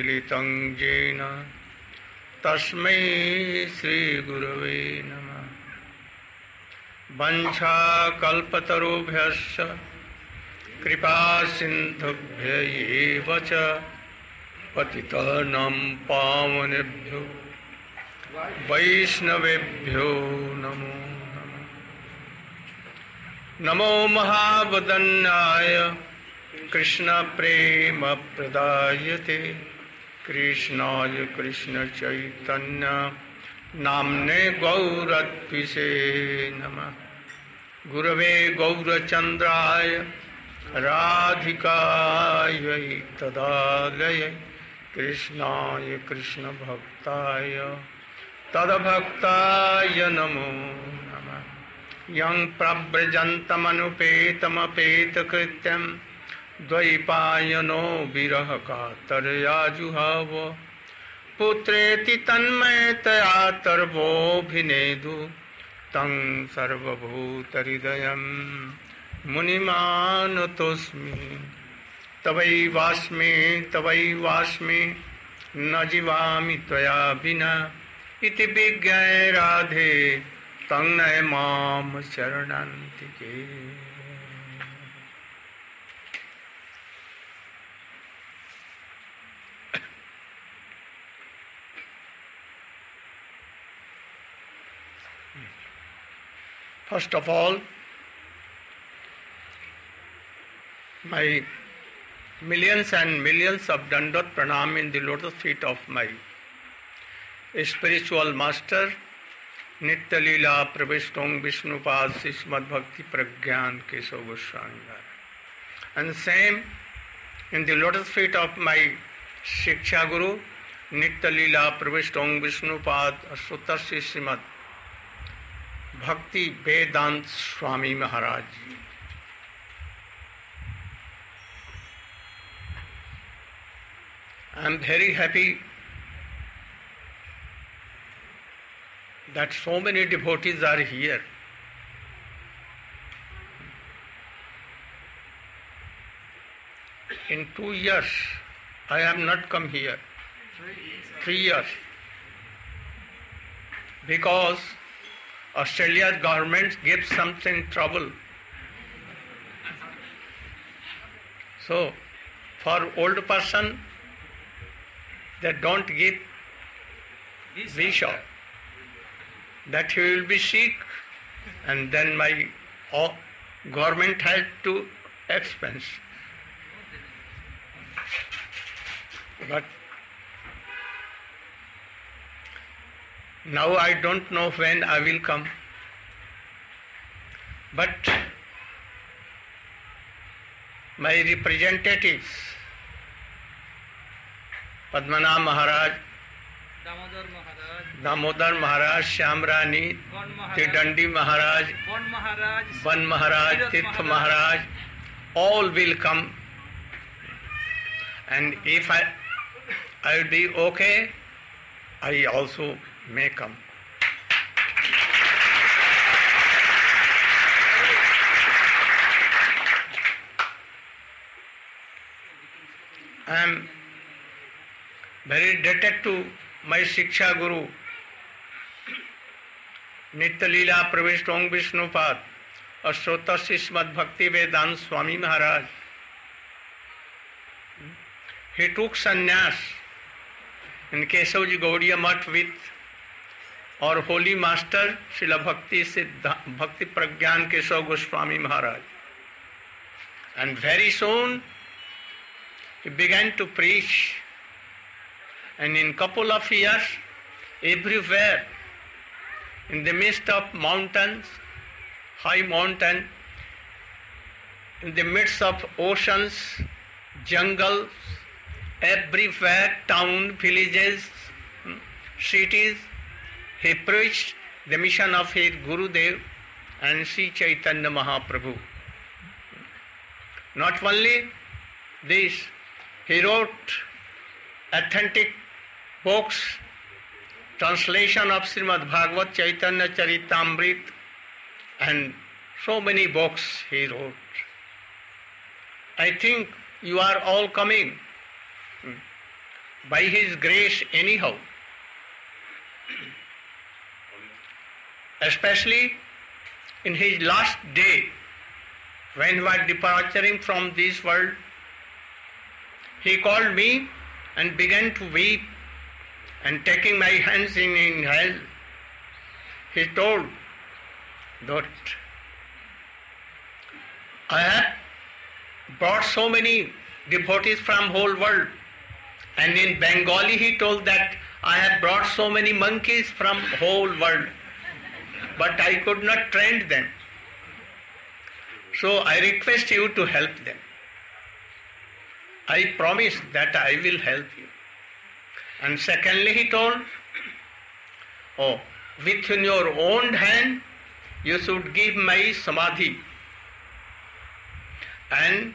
सम्मिलितं येन तस्मै श्रीगुरवे नमः। वंशाकल्पतरुभ्यश्च कृपासिन्धुभ्य एव च पतितानां पावनेभ्यो वैष्णवेभ्यो नमो नमः। नमो महावदन्याय कृष्णप्रेमप्रदायते कृष्णाय कृष्णचैतन्य नाम्ने गौरत्विषे नमः। गुरवे गौरचन्द्राय राधिकायै तदालयै कृष्णाय कृष्णभक्ताय तद्भक्ताय नमो नमः। यं प्रव्रजन्तमनुपेतमपेतकृत्यं द्वैपायनो विरहकातर्याजुहाव पुत्रेति तन्मयतया तर्वोऽभिनेदु तं सर्वभूतहृदयं मुनिमानतोऽस्मि। तवैवास्मि न जीवामि त्वया विना इति विज्ञाय राधे तं नय मां शरणान्तिके। First of all, my millions and millions of dandot pranam in the lotus feet of my spiritual master, Nitya Leela Praveshtong Vishnupad Srimad Bhakti Pragyan Keshav Goswami. And same in the lotus feet of my Shiksha Guru, Nitya Leela Praveshtong Vishnupad Ashtotarshi Srimad Bhakti Vedant Swami Maharaj. I am very happy that so many devotees are here. In 2 years, I have not come here. 3 years. Because Australia's government gives something trouble. So, for old person, they don't give visa. That he will be sick, and then my government has to expense. But now I don't know when I will come. But my representatives, Padmanabh Maharaj, Damodar Maharaj, Shyamrani, Tidandi Maharaj, Ban Maharaj, Tirth Maharaj, all will come. And if I will be okay, I also may come. I am very indebted to my Shiksha Guru, Nitya Leela Praveshtong Vishnupad Ashtotarshi Srimad Bhakti Vedant Swami Maharaj. He took sannyas in Keshavji Gaudiya Math with our holy master Srila Bhakti Pragyan Keshav Goswami Maharaj. And very soon he began to preach. And in couple of years, everywhere, in the midst of mountains, high mountain, in the midst of oceans, jungles, everywhere, town, villages, cities, he preached the mission of his Gurudev and Sri Chaitanya Mahaprabhu. Not only this, he wrote authentic books, translation of Srimad Bhagavat Chaitanya Charitamrit, and so many books he wrote. I think you are all coming by His grace anyhow. Especially in His last day, when He was departing from this world, He called me and began to weep, and taking my hands in his, He told that I have brought so many devotees from whole world, and in Bengali He told that I have brought so many monkeys from whole world, but I could not train them. So I request you to help them. I promise that I will help you. And secondly, He told, oh, within your own hand you should give my samadhi, and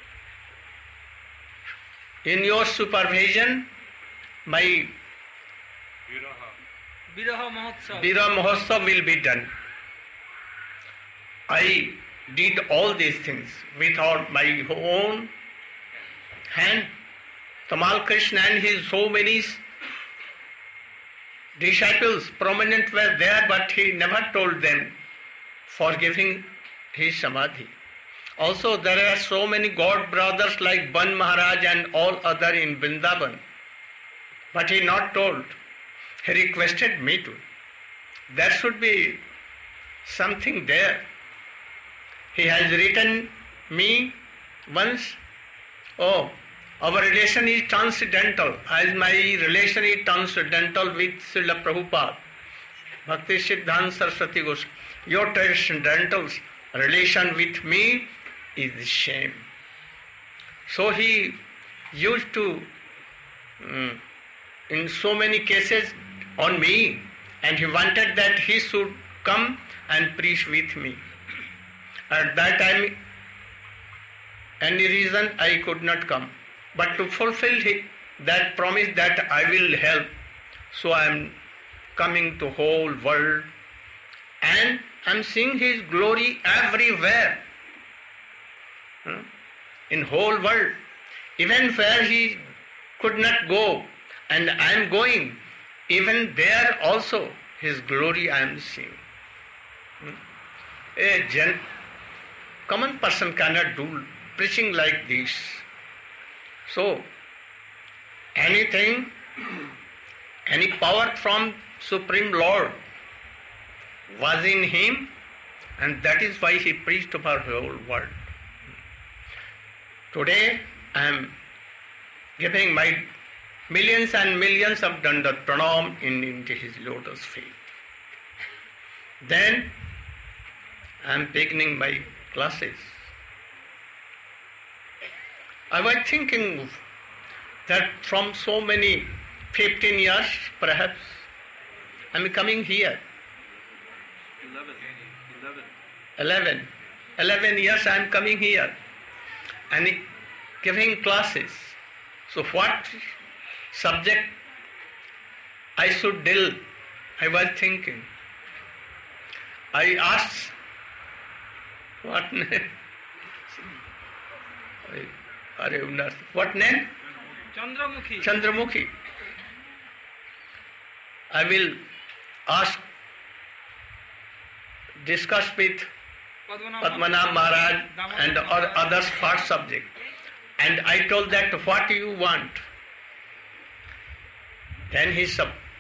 in your supervision my Viraha Mahotsav will be done. I did all these things without my own hand. Tamal Krishna and his so many disciples, prominent, were there, but he never told them for giving his samadhi. Also, there are so many God brothers like Ban Maharaj and all other in Vrindavan, but he not told. He requested me to. There should be something there. He has written me once, oh, our relation is transcendental, as my relation is transcendental with Srila Prabhupada, Bhakti Siddhanta Saraswati Goswami. Your transcendental relation with me is the same. So he used to, in so many cases, on me, and he wanted that he should come and preach with me. At that time, any reason I could not come. But to fulfill that promise that I will help, so I am coming to whole world, and I am seeing His glory everywhere, in whole world, even where He could not go, and I am going, even there also His glory I am seeing. A common person cannot do preaching like this. So, anything, any power from Supreme Lord was in him, and that is why he preached over the whole world. Today, I am giving my millions and millions of dandat pranam into his lotus feet. Then, I am beginning my classes. I was thinking that from so many, 15 years perhaps, I am coming here. 11 years I am coming here and giving classes. So what subject I should deal, I was thinking. I asked, what name? What name? Chandramukhi. Chandramukhi. I will discuss with Padmanabh Maharaj and others for subject. And I told that, what do you want? Then he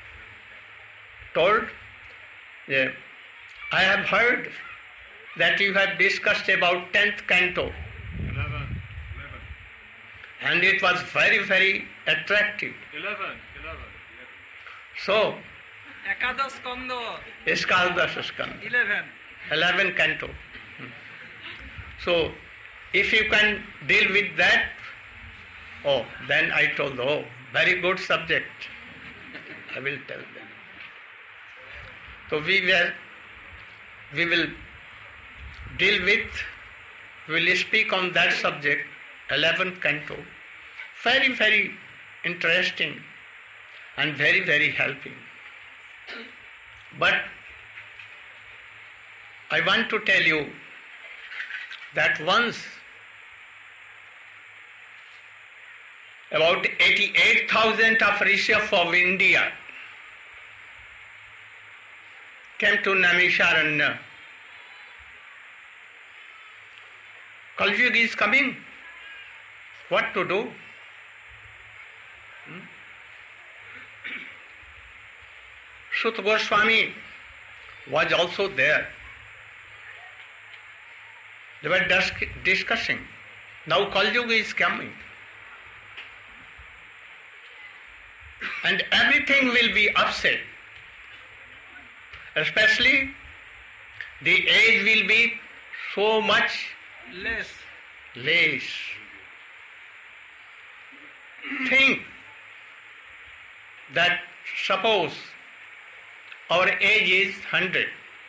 told, yeah, I have heard that you have discussed about 10th canto. 11. And it was very, very attractive. 11. So, Ekadas Skanda. Eskadasha Skanda. 11 canto. So, if you can deal with that, oh, then I told, oh, very good subject. I will tell them. So we will speak on that subject, 11th canto. Very, very interesting and very, very helping. But I want to tell you that once about 88,000 of Rishabhs of India came to Naimisharanya. Kali Yuga is coming. What to do? Sutta Goswami was also there. They were discussing. Now Kali Yuga is coming. And everything will be upset. Especially the age will be so much less. Think that suppose our age is 100,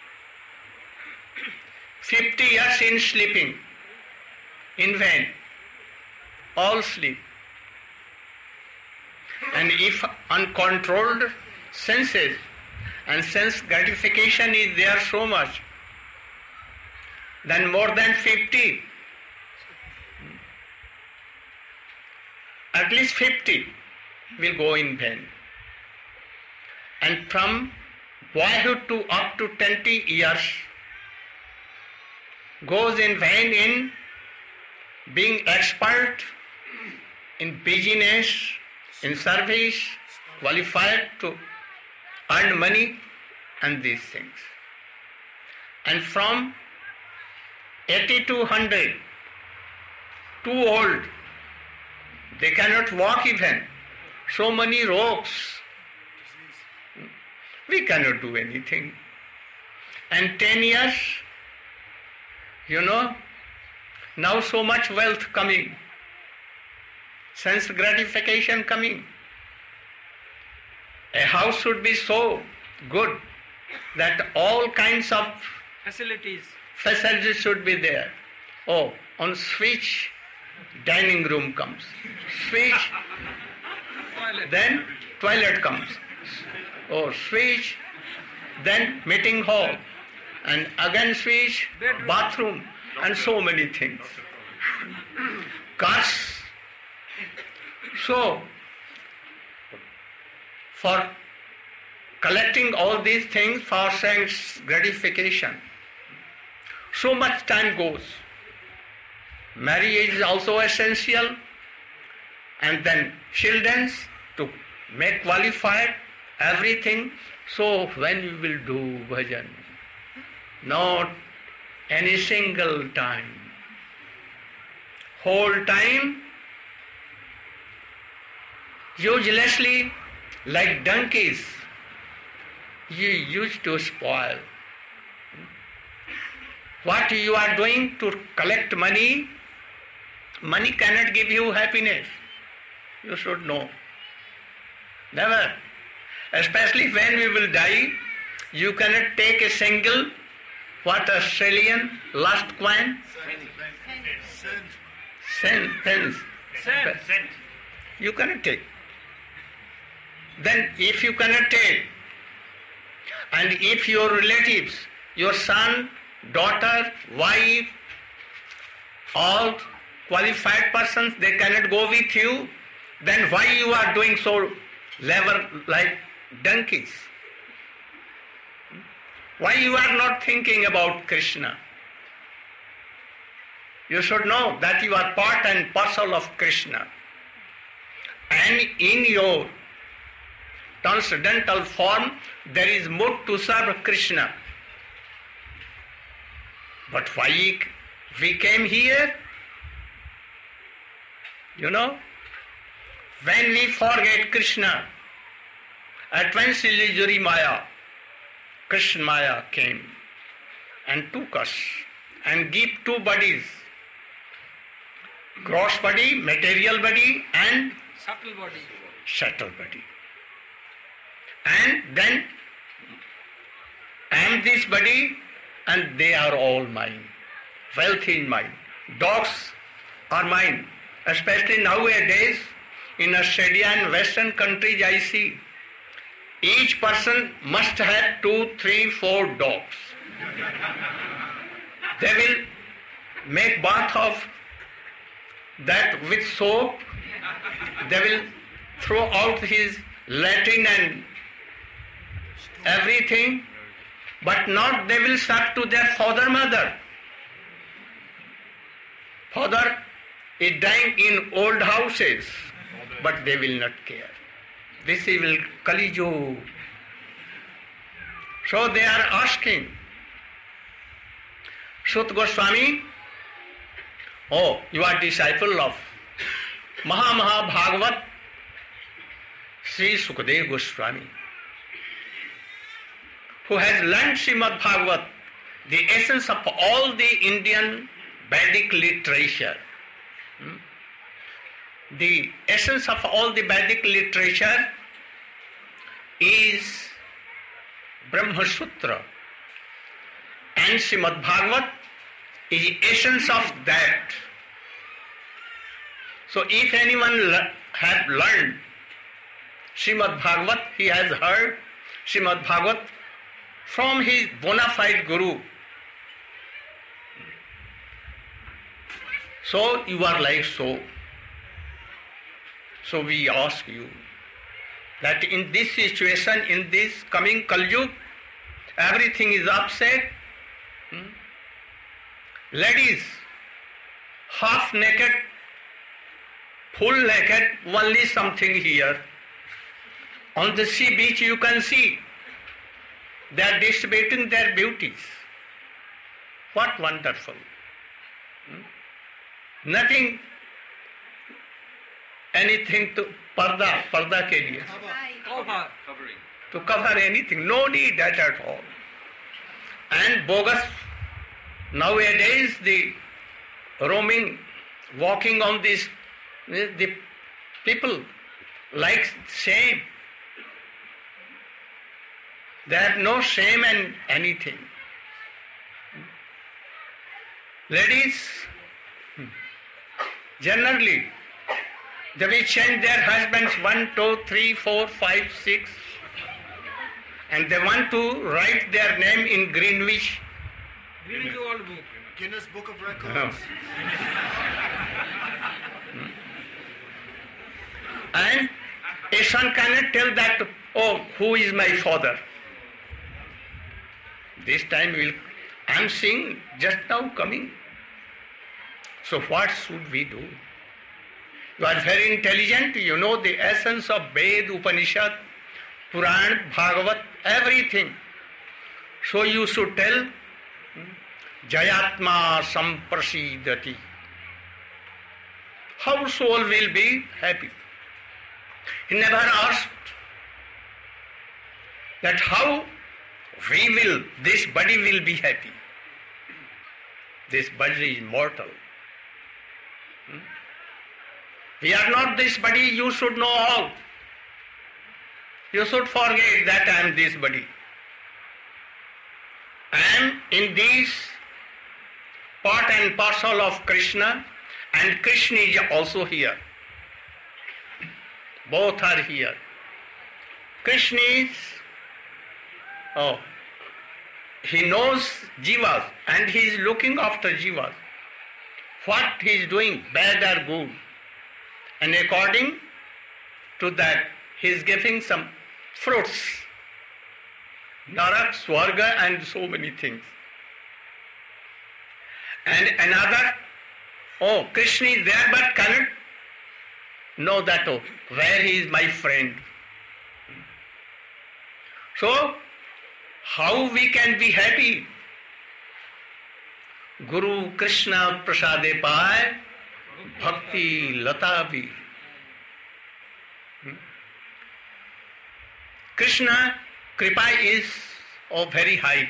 50 years in sleeping, in vain, all sleep. And if uncontrolled senses and sense gratification is there so much, then more than 50, at least 50 will go in vain. And from boyhood to up to 20 years goes in vain in being expert in business, in service, qualified to earn money and these things. And from 80 to 100, too old, they cannot walk even. So many ropes. We cannot do anything. And 10 years, now so much wealth coming, sense gratification coming. A house should be so good that all kinds of Facilities. should be there. Oh, on switch, dining room comes. Switch, Toilet. then toilet comes. Oh, switch, then meeting hall. And again switch, Bedroom. bathroom, and so many things. Cars. So, for collecting all these things for sense gratification, so much time goes. Marriage is also essential, and then children to make qualified, everything. So when you will do bhajan? Not any single time. Whole time, uselessly, like donkeys, you used to spoil. What you are doing to collect money, money cannot give you happiness. You should know. Never. Especially when we will die, you cannot take a single, Australian last coin? Pence. You cannot take. Then if you cannot take, and if your relatives, your son, daughter, wife, all qualified persons, they cannot go with you, then why you are doing so labor like donkeys? Why you are not thinking about Krishna? You should know that you are part and parcel of Krishna. And in your transcendental form, there is mood to serve Krishna. But why we came here? When we forget Krishna, at once illusory Maya, Krishna Maya came and took us and gave two bodies, gross body, material body, and Subtle body. subtle body. And then I am this body and they are all mine. Wealth is mine. Dogs are mine. Especially nowadays in Australia and Western countries I see each person must have 2, 3, 4 dogs. They will make bath of that with soap They will throw out his Latin and everything, but not they will serve to their father, mother. Father is dying in old houses, but they will not care. This is Kali Yuga. So they are asking, Sut Goswami, oh, you are disciple of Maha Bhagavat Sri Sukadeva Goswami, who has learned Srimad Bhagavat, the essence of all the Indian Vedic literature. The essence of all the Vedic literature is Brahma Sutra, and Srimad Bhagavat is the essence of that. So if anyone have learned Srimad Bhagavat, he has heard Srimad Bhagavat from his bona fide Guru. So you are like so. So we ask you that in this situation, in this coming Kali Yuga, everything is upset. Ladies, half naked, full naked, only something here. On the sea beach you can see they are distributing their beauties. What wonderful. Nothing, anything to parda ke liye. To cover anything, no need that at all. And bogus, nowadays the roaming, walking on this, the people like shame. They have no shame and anything. Ladies, generally, they will change their husbands 1, 2, 3, 4, 5, 6, and they want to write their name in Greenwich. Greenwich World Book. Guinness Book of Records. And a son cannot tell that, oh, who is my father? This time I am seeing just now coming. So what should we do? You are very intelligent, you know the essence of Ved, Upanishad, Puran, Bhagavat, everything. So you should tell, Jayatma Samprasidati. How soul will be happy? He never asked that how this body will be happy. This body is mortal. We are not this body, you should know all. You should forget that I am this body. I am in this part and parcel of Krishna, and Krishna is also here. Both are here. Krishna is, he knows jivas and he is looking after jivas. What he is doing, bad or good. And according to that, he is giving some fruits. Narak, Swarga and so many things. And another, Krishna is there but cannot know that, where he is my friend. So, how we can be happy? Guru Krishna Prasade Pai Bhakti Lata Bhi. Krishna Kripa is very high.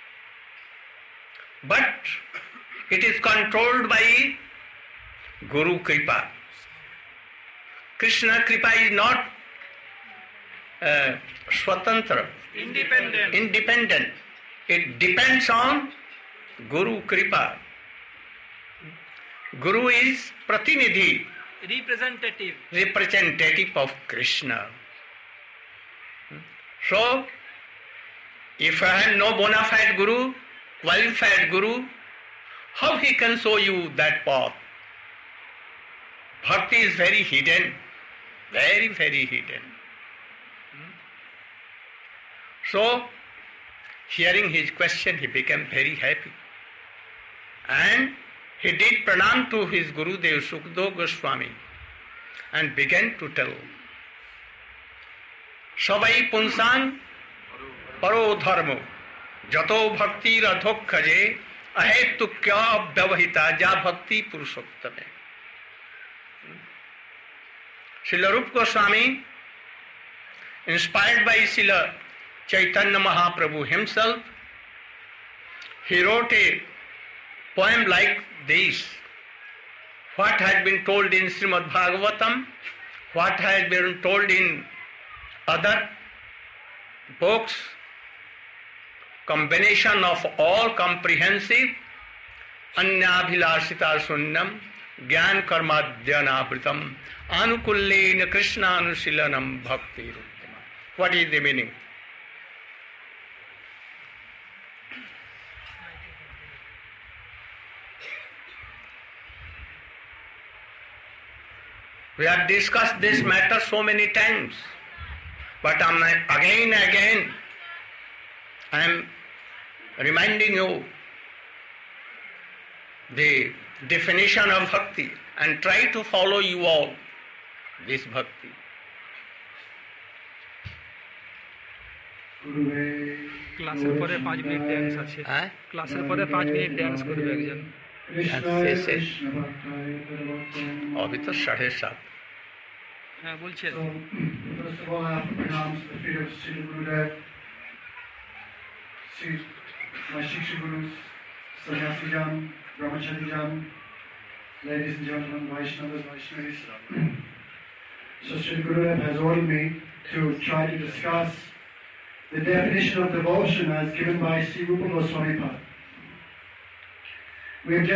But it is controlled by Guru Kripa. Krishna Kripa is not Swatantra. Independent. It depends on Guru Kripa. Guru is Pratinidhi. Representative of Krishna. So, if I have no bona fide Guru, qualified Guru, how he can show you that path? Bhakti is very hidden, very, very hidden. So, hearing his question, he became very happy. And he did pranam to his Gurudev Sukdev Goswami and began to tell, Sabai punsan paro dharmo jato bhakti radhokhaje ahetu kya vyavahita ja bhakti purushottame. Srila Rupa Goswami, inspired by Srila Chaitanya Mahaprabhu himself, he wrote a poem like this. What has been told in Srimad Bhagavatam, what has been told in other books, combination of all comprehensive, anyabhilasita sunyam, jnana karmadhyanabritam, anukullena krishnaanusilanam bhakti ruttama. What is the meaning? We have discussed this matter so many times, but again and again I am reminding you the definition of bhakti and try to follow you all this bhakti. ক্লাসের পরে 5 minute dance আছে ক্লাসের পরে 5 minute dance করবে একজন अभी तो 7:30. হ্যাঁ বলছেন First of all, I have to pronounce the feet of Sri Gurudev, my Shiksha Gurus, Sannyasi Jan, Brahmachari Jan, ladies and gentlemen, Vaishnavas, Vaishnavis. So Sri Gurudev has ordered me to try to discuss the definition of devotion as given by Sri Rupa Goswami Pad. We have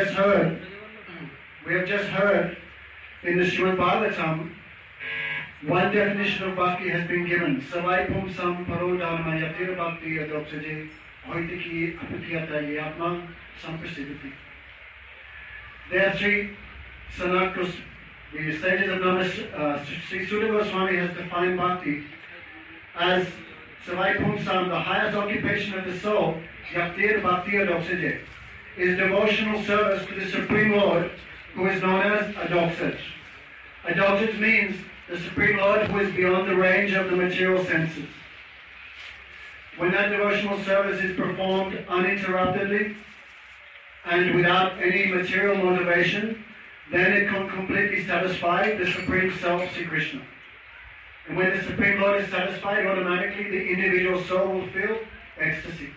just heard in the Srimad Bhagavatam, one definition of bhakti has been given. Savai pumsam paro dharma yatir bhakti adoksaje hoitiki apatiyata yatma samprasidhati. There are three Sanatkas, the sages of Namas, Sri Sudha Goswami has defined bhakti as Savai pumsam, the highest occupation of the soul, yatir bhakti adoksaje, is devotional service to the Supreme Lord, who is known as Adokshaj. Adokshaj means the Supreme Lord who is beyond the range of the material senses. When that devotional service is performed uninterruptedly and without any material motivation, then it can completely satisfy the Supreme Self, Sri Krishna. And when the Supreme Lord is satisfied, automatically the individual soul will feel ecstasy.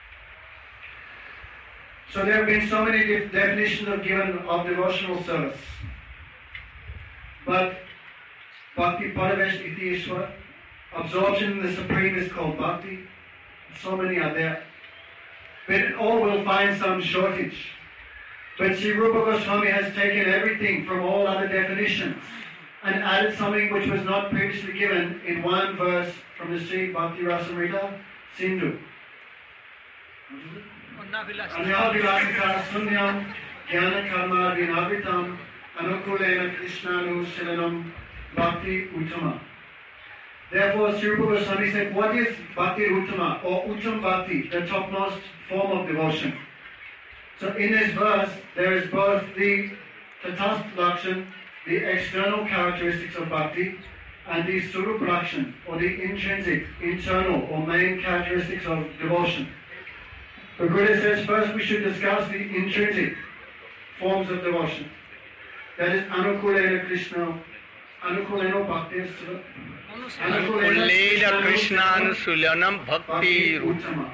So there have been so many definitions given of devotional service. But Bhakti Paravesh Iti Ishvara, absorption in the Supreme is called Bhakti. So many are there. But all will find some shortage. But Sri Rupa Goswami has taken everything from all other definitions and added something which was not previously given in one verse from the Sri Bhakti Rasamrita Sindhu. Anyavilasita sunyam jnana karma vinavritam anukulena krishnanu shilanam bhakti uttama. Therefore, Sri Rupa Goswami said, what is bhakti uttama or uttam bhakti, the topmost form of devotion? So in this verse, there is both the tatastha lakshan, the external characteristics of bhakti, and the surup lakshan, or the intrinsic, internal, or main characteristics of devotion. The Guru says first we should discuss the intrinsic forms of devotion. That is anukulena Krishna, anukulena bhakti, anukulena krishnaanusulanam bhakti uttama.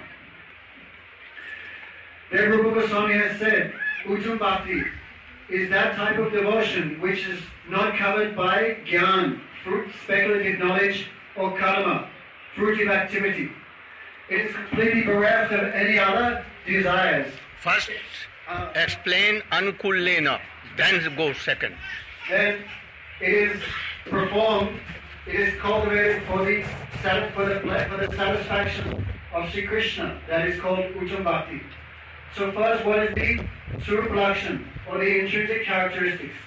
Then Rupa Goswami has said, uttam bhakti is that type of devotion which is not covered by gyan, speculative knowledge, or karma, fruitive activity. It is completely bereft of any other desires. First, explain anukulena, then go second. Then it is performed, it is cultivated for the satisfaction of Sri Krishna. That is called uttam bhakti. So first, what is the surup lakshan, or the intrinsic characteristics?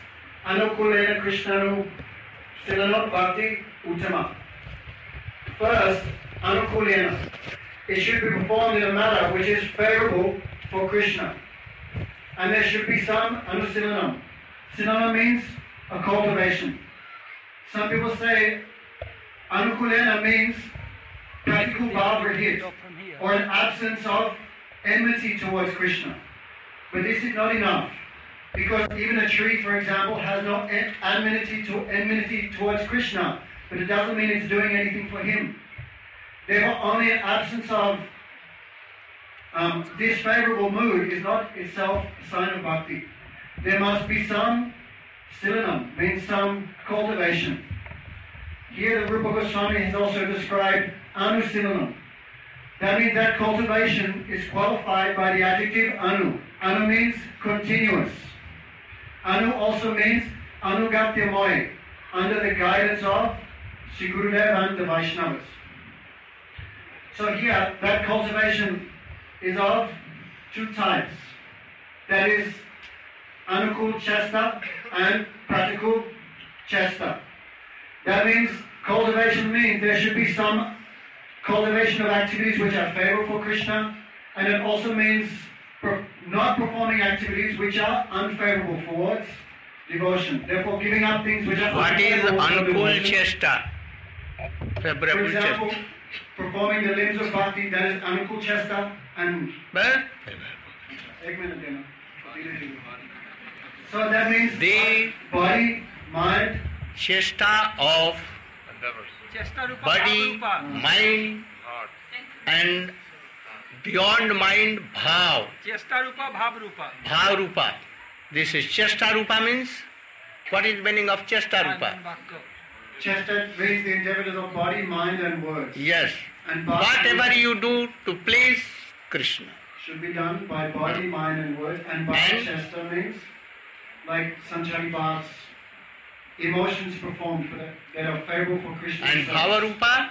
Anukulena Krishnanu Silanot Bhakti Uttama. First, Anukulena. It should be performed in a manner which is favorable for Krishna. And there should be some Anusilanam. Silana means a cultivation. Some people say Anukulena means practical bhav-rahit, or an absence of enmity towards Krishna. But this is not enough, because even a tree, for example, has no enmity towards Krishna, but it doesn't mean it's doing anything for him. Therefore, only an absence of disfavorable mood is not itself a sign of bhakti. There must be some silanam, means some cultivation. Here the Rupa Goswami has also described anusilanam. That means that cultivation is qualified by the adjective anu. Anu means continuous. Anu also means anugatyamoy, under the guidance of Sri Gurudev and the Vaishnavas. So here, that cultivation is of two types. That is anukul chesta and pratikul chesta. That means cultivation means there should be some cultivation of activities which are favorable for Krishna, and it also means not performing activities which are unfavorable towards devotion. Therefore, giving up things which are unfavorable for devotion. What is anukul chesta? For example, performing the limbs of bhakti, that is anukul chesta, and so that means the body, mind, chesta of body, mind, and beyond mind, bhav. Chesta rupa, bhav rupa. Bhav rupa. This is chesta rupa means, what is meaning of chesta rupa? Chesta means the endeavors of body, mind and words. Yes. And whatever you do to please Krishna should be done by body, mind and words. And bhava chesta means like sanchari bhavs, emotions performed for that are favorable for Krishna. And bhava rupa?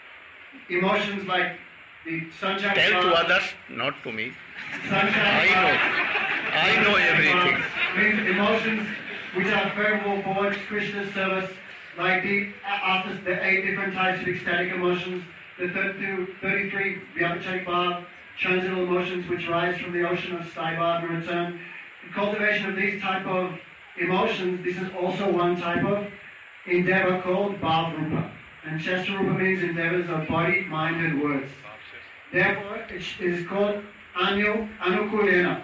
Emotions like the sanchari tell to bhavs, others, not to me. Sanchari I know everything. Means emotions which are favorable towards Krishna's service, like after the 8 different types of ecstatic emotions, the 33 Vyabhacharik Bhav, transcendental emotions which rise from the ocean of Sai-Bhav and return. The cultivation of these type of emotions, this is also one type of endeavor called Bhav Rupa. And Chesta Rupa means endeavors of body, mind and words. Therefore, it is called Anukulena.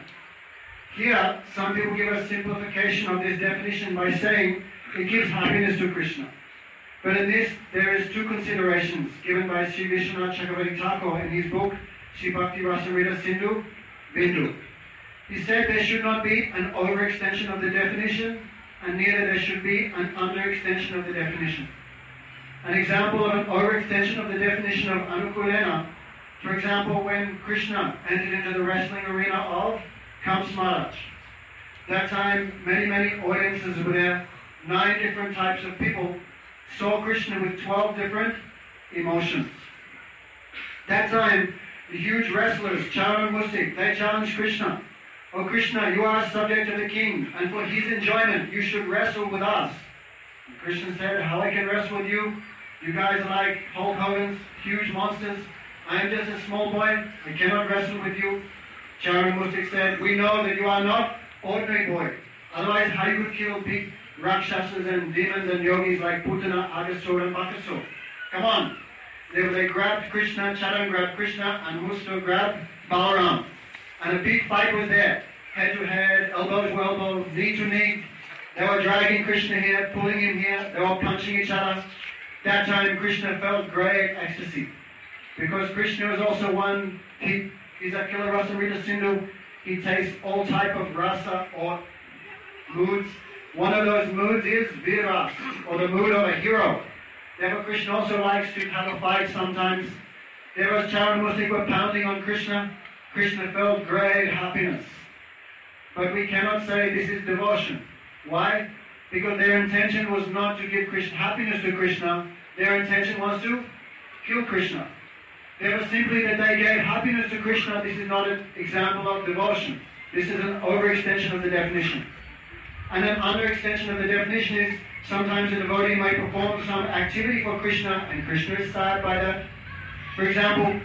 Here, some people give a simplification of this definition by saying it gives happiness to Krishna. But in this, there is 2 considerations given by Sri Vishwanath Chakravarti Thakur in his book, Sri Bhakti Rasamrita Sindhu, Bindu. He said there should not be an overextension of the definition, and neither there should be an underextension of the definition. An example of an overextension of the definition of Anukulena, for example, when Krishna entered into the wrestling arena of Kamsa Maharaj. That time, many audiences were there. 9 different types of people saw Krishna with 12 different emotions. That time, the huge wrestlers, Charan and Mustik, they challenged Krishna. Oh Krishna, you are a subject of the king, and for his enjoyment, you should wrestle with us. And Krishna said, how I can wrestle with you? You guys are like Hulk Hogan's huge monsters. I am just a small boy. I cannot wrestle with you. Charan and Mustik said, we know that you are not ordinary boy. Otherwise, how you would kill big Rakshasas and demons and yogis like Putana, Agasura and Bakasura. Come on. They grabbed Krishna, Charan grabbed Krishna, and Mustik grabbed Balaram. And a big fight was there. Head to head, elbow to elbow, knee to knee. They were dragging Krishna here, pulling him here. They were punching each other. That time Krishna felt great ecstasy. Because Krishna was also one, he's a killer Rasamrita Sindhu. He tastes all type of rasa or moods. One of those moods is Virras, or the mood of a hero. Therefore Krishna also likes to have a fight sometimes. There was Charan and Mustik were pounding on Krishna. Krishna felt great happiness. But we cannot say this is devotion. Why? Because their intention was not to give Krishna happiness to Krishna. Their intention was to kill Krishna. Therefore simply that they gave happiness to Krishna, this is not an example of devotion. This is an overextension of the definition. And an under extension of the definition is sometimes a devotee might perform some activity for Krishna, and Krishna is sad by that. For example,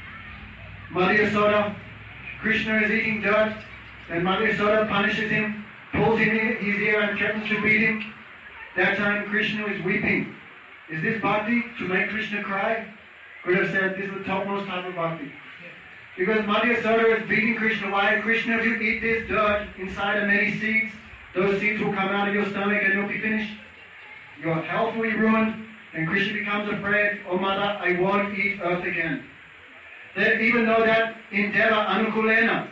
Mother Yasoda, Krishna is eating dirt, then Mother Yasoda punishes him, pulls him in his ear and threatens to beat him. That time Krishna is weeping. Is this bhakti to make Krishna cry? Could have said this is the topmost type of bhakti. Because Mother Yasoda is beating Krishna. Why? Krishna, if you eat this dirt inside of many seeds, those seeds will come out of your stomach and you'll be finished. Your health will be ruined. And Krishna becomes afraid, oh mother, I won't eat earth again. Then even though that endeavor anukulena,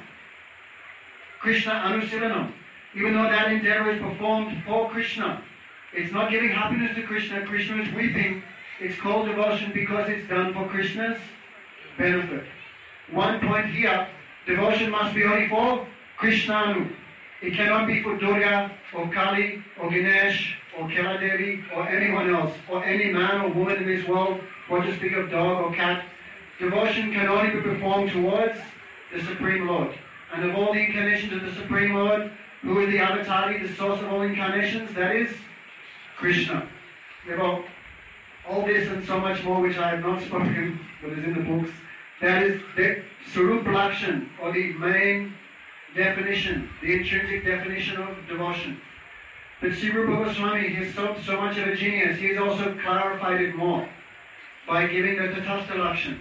Krishna anusilanam, even though that endeavor is performed for Krishna, it's not giving happiness to Krishna, Krishna is weeping, it's called devotion because it's done for Krishna's benefit. One point here, devotion must be only for Krishnanu. It cannot be for Durga, or Kali, or Ganesh, or Kela Devi, or anyone else, or any man or woman in this world, what to speak of dog or cat. Devotion can only be performed towards the Supreme Lord. And of all the incarnations of the Supreme Lord, who is the avatar, the source of all incarnations? That is Krishna. About all this and so much more which I have not spoken, but is in the books, that is the Sarup Lakshan, or the main definition, the intrinsic definition of devotion. But Sri Rupa Goswami, he is so much of a genius, he has also clarified it more by giving the Tatastha Lakshan.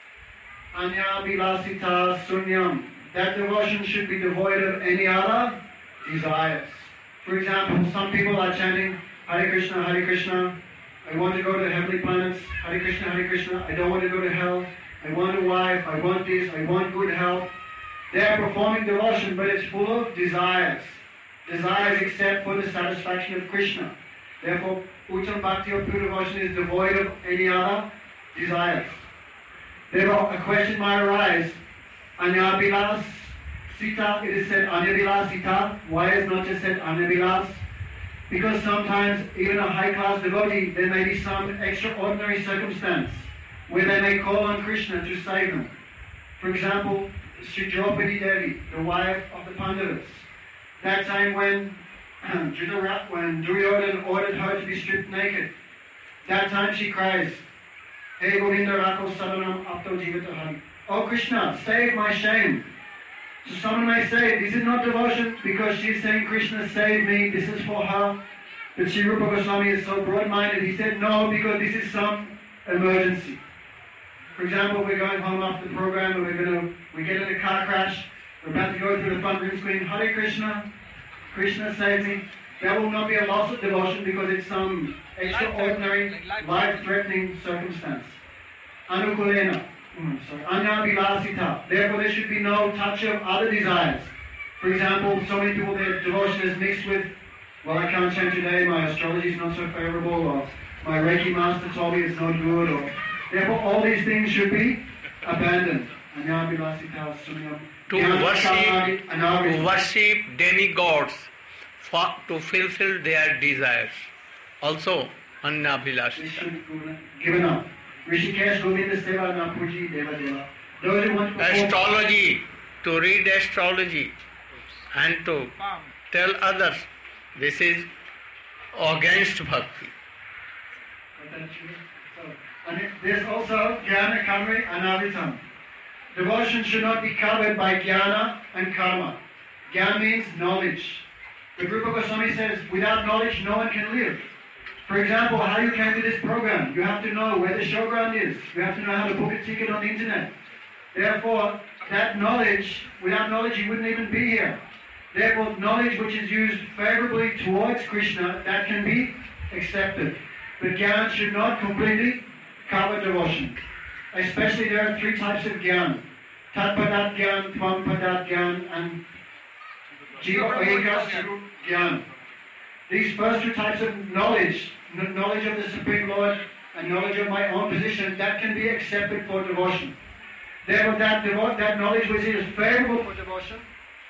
Anya Bilasita Sunyam. That devotion should be devoid of any other desires. For example, some people are chanting Hare Krishna, Hare Krishna. I want to go to the heavenly planets. Hare Krishna, Hare Krishna. I don't want to go to hell. I want a wife. I want this. I want good health. They are performing devotion, but it's full of desires. Desires except for the satisfaction of Krishna. Therefore, Uttam Bhakti or pure devotion is devoid of any other desires. Therefore, a question might arise. Anya Bilas Sita, it is said Anya Bilas Sita. Why is not just said Anya Bilas? Because sometimes, even a high-class devotee, there may be some extraordinary circumstance where they may call on Krishna to save them. For example, Sri Draupadi Devi, the wife of the Pandavas. That time when Duryodhana ordered her to be stripped naked, that time she cries, Hey Govinda Rako Sadanam Apto Jivatahari. Oh Krishna, save my shame. So someone may say, this is not devotion because she's saying, Krishna, save me, this is for her. But Sri Rupa Goswami is so broad-minded, he said, no, because this is some emergency. For example, we're going home after the program and we get in a car crash, we're about to go through the front room screen, Hare Krishna, Krishna save me. That will not be a loss of devotion because it's some extraordinary, life-threatening circumstance. Anukulena. Anya Bilasita. Therefore, there should be no touch of other desires. For example, so many people, their devotion is mixed with, well, I can't chant today, my astrology is not so favorable, or my Reiki master told me it's not good, or therefore all these things should be abandoned. Anya Bilasita Sunyam. To worship demigods to fulfill their desires. Also, Anya Bilasita. Given up. Rishikesh Govinda Seva Napuji Deva Deva. Those who want to astrology, to read astrology and to tell others, this is against bhakti. And there's also Jnana Karma Anavitam. Devotion should not be covered by jnana and karma. Jnana means knowledge. The Rupa Goswami says, without knowledge no one can live. For example, how you came to this program, you have to know where the showground is. You have to know how to book a ticket on the internet. Therefore, that knowledge, without knowledge you wouldn't even be here. Therefore, knowledge which is used favorably towards Krishna, that can be accepted. But jnana should not completely cover devotion. Especially there are three types of jnana. Tatpadat jnana, Tvampadat jnana, and Jiva Eka Sarup jnana. These first two types of knowledge, knowledge of the Supreme Lord and knowledge of my own position, that can be accepted for devotion. Therefore, that knowledge which is favorable for devotion,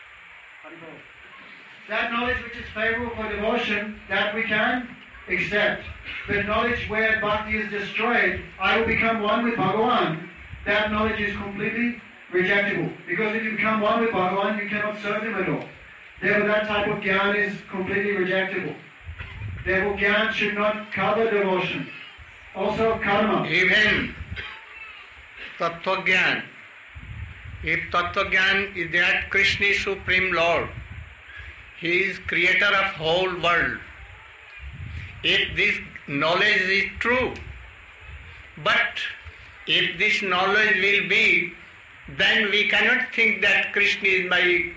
that knowledge which is favorable for devotion, that we can accept. But knowledge where bhakti is destroyed, I will become one with Bhagavan, that knowledge is completely rejectable. Because if you become one with Bhagavan, you cannot serve him at all. Therefore, that type of gyan is completely rejectable. Therefore, gyan should not cover devotion. Also, karma. Even Tattva Gyan. If Tattva Gyan is that Krishna is Supreme Lord, He is creator of whole world. If this knowledge is true, but if this knowledge will be, then we cannot think that Krishna is my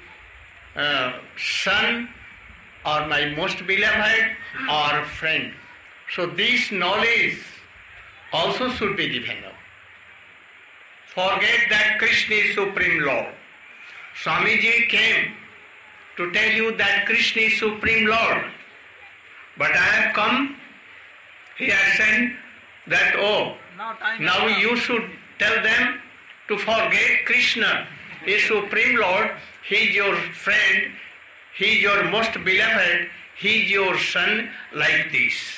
son or my most beloved or friend. So this knowledge also should be given up. Forget that Krishna is Supreme Lord. Swamiji came to tell you that Krishna is Supreme Lord. But I have come, he has said that, now you should tell them to forget Krishna is Supreme Lord, He is your friend, He is your most beloved, He is your son, like this.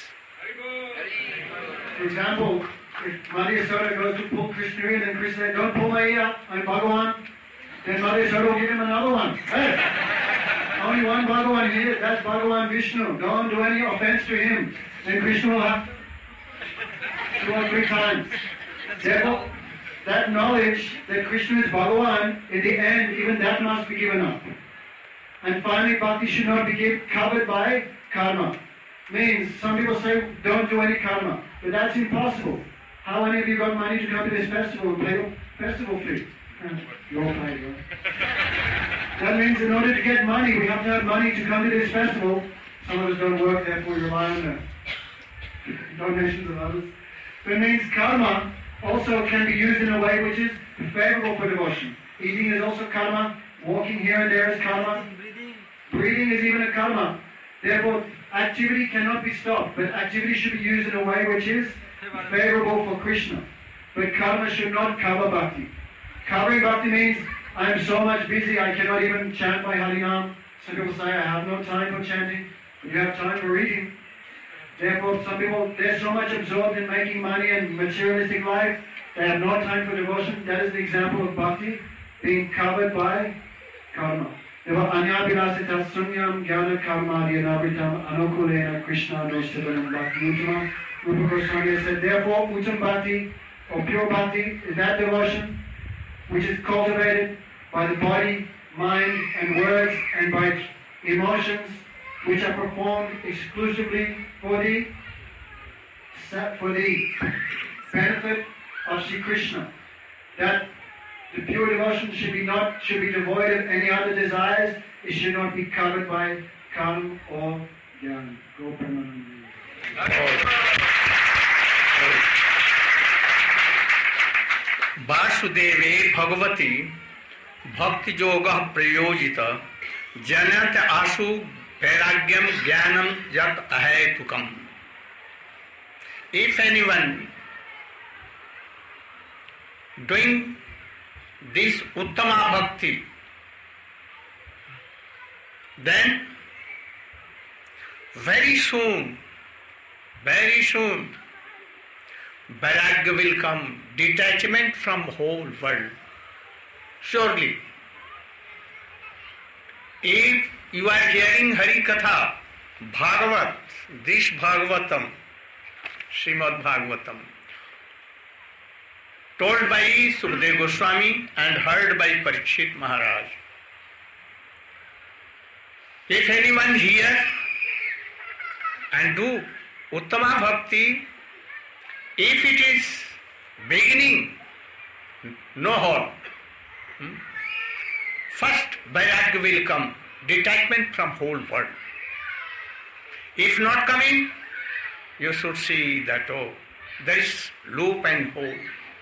For example, if Mother Yasoda goes to pull Krishna in and Krishna says, don't pull my ear out, I'm Bhagavan, then Mother Yasoda will give him another one. Hey, only one Bhagavan here, that's Bhagavan Vishnu. Don't do any offense to him. Then Krishna will have 2 or 3 times. Therefore, that knowledge that Krishna is Bhagavan, in the end, even that must be given up. And finally, bhakti should not be covered by karma. Means, some people say, don't do any karma. But that's impossible. How many of you got money to come to this festival and pay your festival fee? You'll pay, That means in order to get money, we have to have money to come to this festival. Some of us don't work, therefore we rely on the donations of others. But it means karma also can be used in a way which is favorable for devotion. Eating is also karma. Walking here and there is karma. Breathing is even a karma. Therefore, activity cannot be stopped, but activity should be used in a way which is favorable for Krishna. But karma should not cover bhakti. Covering bhakti means I am so much busy I cannot even chant my Harinam. Some people say I have no time for chanting, but you have time for reading. Therefore, some people, they're so much absorbed in making money and materialistic life, they have no time for devotion. That is the example of bhakti being covered by karma. Therefore, anyabhilasita sunyam jnana karma dhyanabritam anukulena krishna doshtavanam bhakti uttama. Rupa Goswami said, therefore, uttam bhakti, or pure bhakti, is that devotion which is cultivated by the body, mind, and words, and by emotions, which are performed exclusively for the benefit of Sri Krishna. That the pure devotion should be devoid of any other desires. It should not be covered by karma or jnana. Go Premanand. वासुदेवे Bhagwati भक्ति योग प्रयोजित जनत आशु वैराग्यम ज्ञानम यत अहेतुकम. If anyone doing this uttama bhakti, then very soon vairagya will come, detachment from whole world. Surely, if you are hearing Hari Katha, Bhagavat, this Bhagavatam, Srimad Bhagavatam, told by Sukadeva Goswami and heard by Parikshit Maharaj, if anyone hears and do Uttama Bhakti, if it is beginning, no halt, first vairagya will come, detachment from whole world. If not coming, you should see that, there is loop and hole.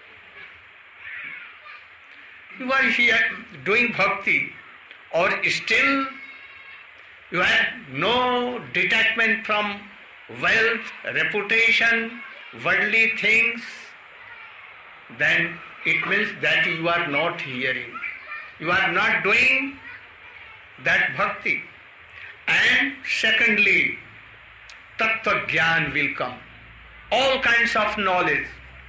You are here doing bhakti, or still you have no detachment from wealth, reputation, worldly things, then it means that you are not hearing. You are not doing that bhakti. And secondly, tattva jnana will come. All kinds of knowledge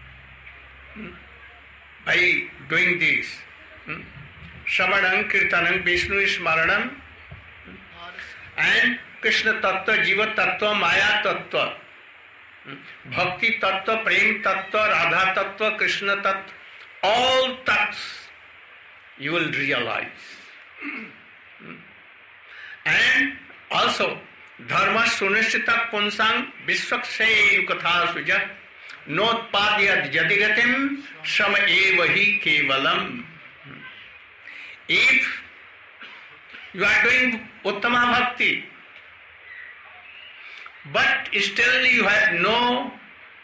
by doing this. Shravanam, Kirtanam, Vishnu Smaranam, and Krishna Tattva, Jiva Tattva, Maya Tattva, Bhakti Tattva, Prem Tattva, Radha Tattva, Krishna Tattva, all tattvas you will realize. And also, Dharma Sunishita Punsang Vishwakshayu Katha Suja Notpadyad Jadigatim Shama Evahi Kevalam. If you are doing Uttama Bhakti, but still you have no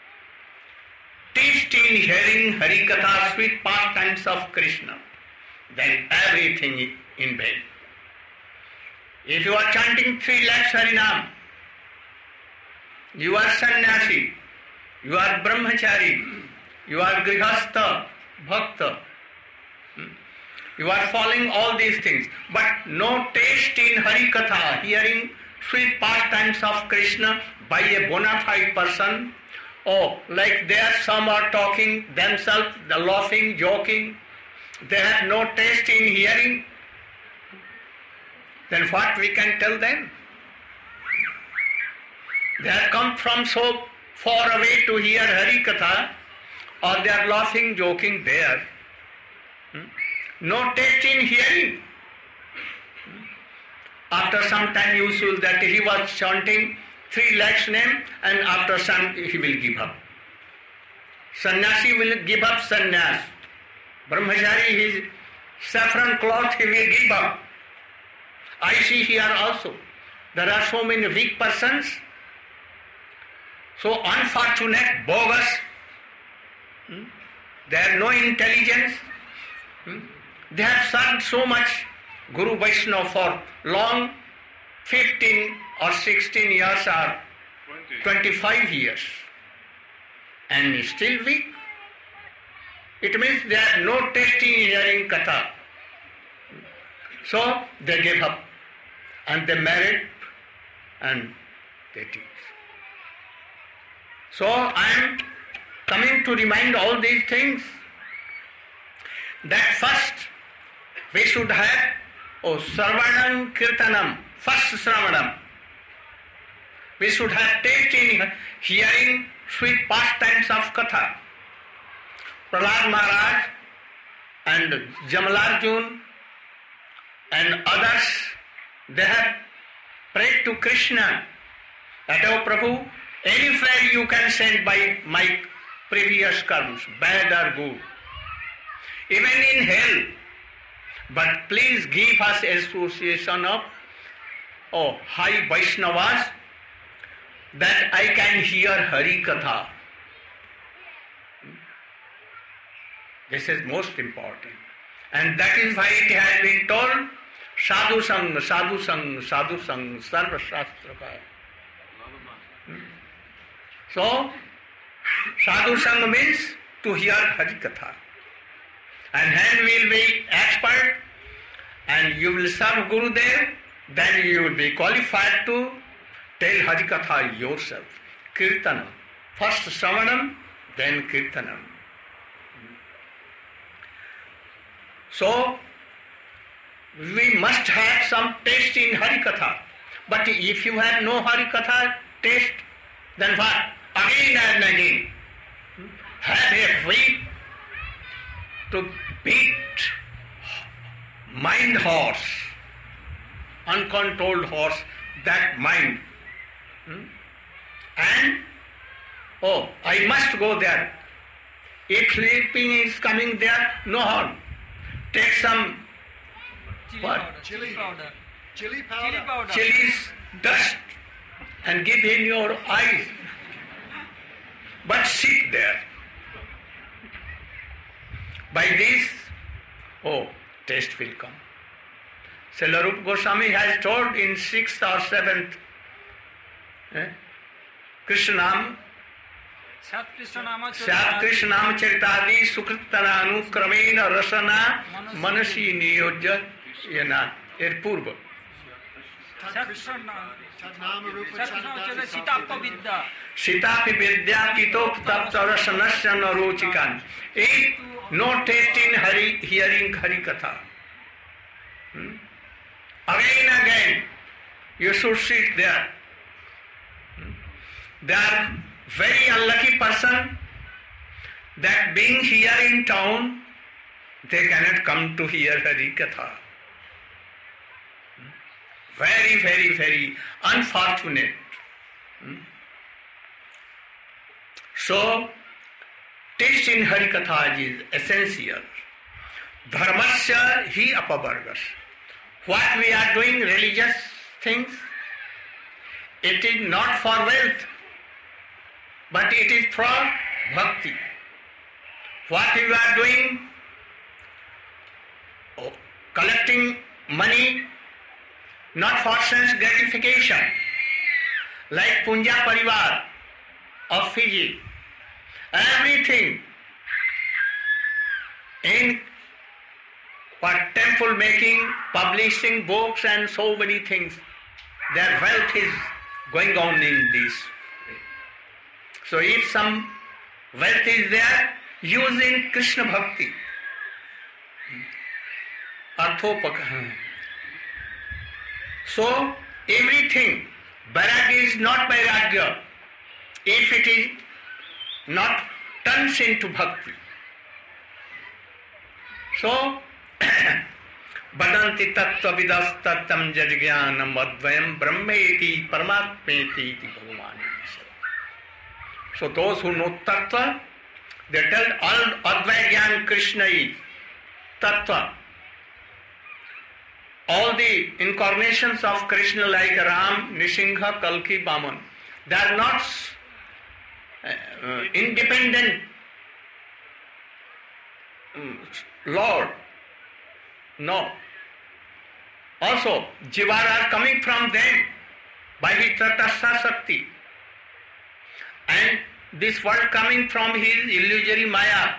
taste in hearing Hari Katha, sweet pastimes of Krishna, then everything is in vain. If you are chanting 3 lakhs Harinam, you are sannyasi, you are brahmachari, you are grihastha, bhakta, you are following all these things, but no taste in Hari Katha, hearing sweet pastimes of Krishna by a bona fide person. Oh, like there some are talking themselves, the laughing, joking, they have no taste in hearing. Then what we can tell them? They have come from so far away to hear Hari Katha, or they are laughing, joking there. No taste in hearing. After some time you see that he was chanting 3 lakhs name, and after some he will give up. Sannyasi will give up sannyas. Brahmachari, his saffron cloth he will give up. I see here also, there are so many weak persons, so unfortunate, bogus, they have no intelligence, they have served so much Guru Vaishnava for long, 15 or 16 years or 25 years, and still weak. It means they have no taste in hearing Katha. So they gave up and they married and they teach. So I am coming to remind all these things, that first we should have Sarvanam Kirtanam, first Sravanam. We should have taste in hearing sweet pastimes of Katha. Prahlad Maharaj and Jamalarjun and others, they have prayed to Krishna that, oh Prabhu, any friend you can send by my previous karmas, bad or good, even in hell, but please give us association of high Vaishnavas, that I can hear Hari Katha. This is most important. And that is why it has been told, Sadhu Sang, Sadhu Sang, Sadhu Sang, Sarva Shastra Ka. So, Sadhu Sang means to hear Hari Katha. And when we will be expert and you will serve Gurudev, then you will be qualified to tell Hari Katha yourself. Kirtanam. First Sravanam, then Kirtanam. So, we must have some taste in Hari Katha. But if you have no Hari Katha taste, then what? Again and again. Have a whip to beat mind horse, uncontrolled horse, that mind. And, I must go there. If sleeping is coming there, no harm. Take some Chili powder. chilies dust and give in your eyes. But sit there. By this, taste will come. Srila Rupa Goswami has told in 6th or 7th Krishnam Sat Krishnam Charitadi Sukritananu Kramena Rasana Manasi Niyojya Yana Purva. Sitapi Vidya Kitok Tapta Rasanasya Narochikan. No taste in hearing Hari Katha. Again, You should sit there. They are very unlucky person that being here in town, they cannot come to hear Hari Katha. Very, very, very unfortunate. So, taste in Hari Katha is essential. Dharmasya hi apavargas. What we are doing, religious things, it is not for wealth, but it is for bhakti. What you are doing, collecting money, not for sense gratification, like Punja Parivar of Fiji, everything in for temple making, publishing books and so many things, their wealth is going on in this way. So if some wealth is there, use in Krishna Bhakti. Arthopaka. So everything, vairagya is not vairagya if it is not turns into bhakti. So Badanti tattva vidas tattam jajgyanam advayam brahmeti paramatmeti iti bhagavani. So those who know tattva, they tell all advayagyan Krishna is tattva. All the incarnations of Krishna like Ram, Nisingha, Kalki, Vaman, they are not independent Lord. No. Also, Jivara are coming from them by his Tatastha Shakti. And this world coming from his illusory Maya.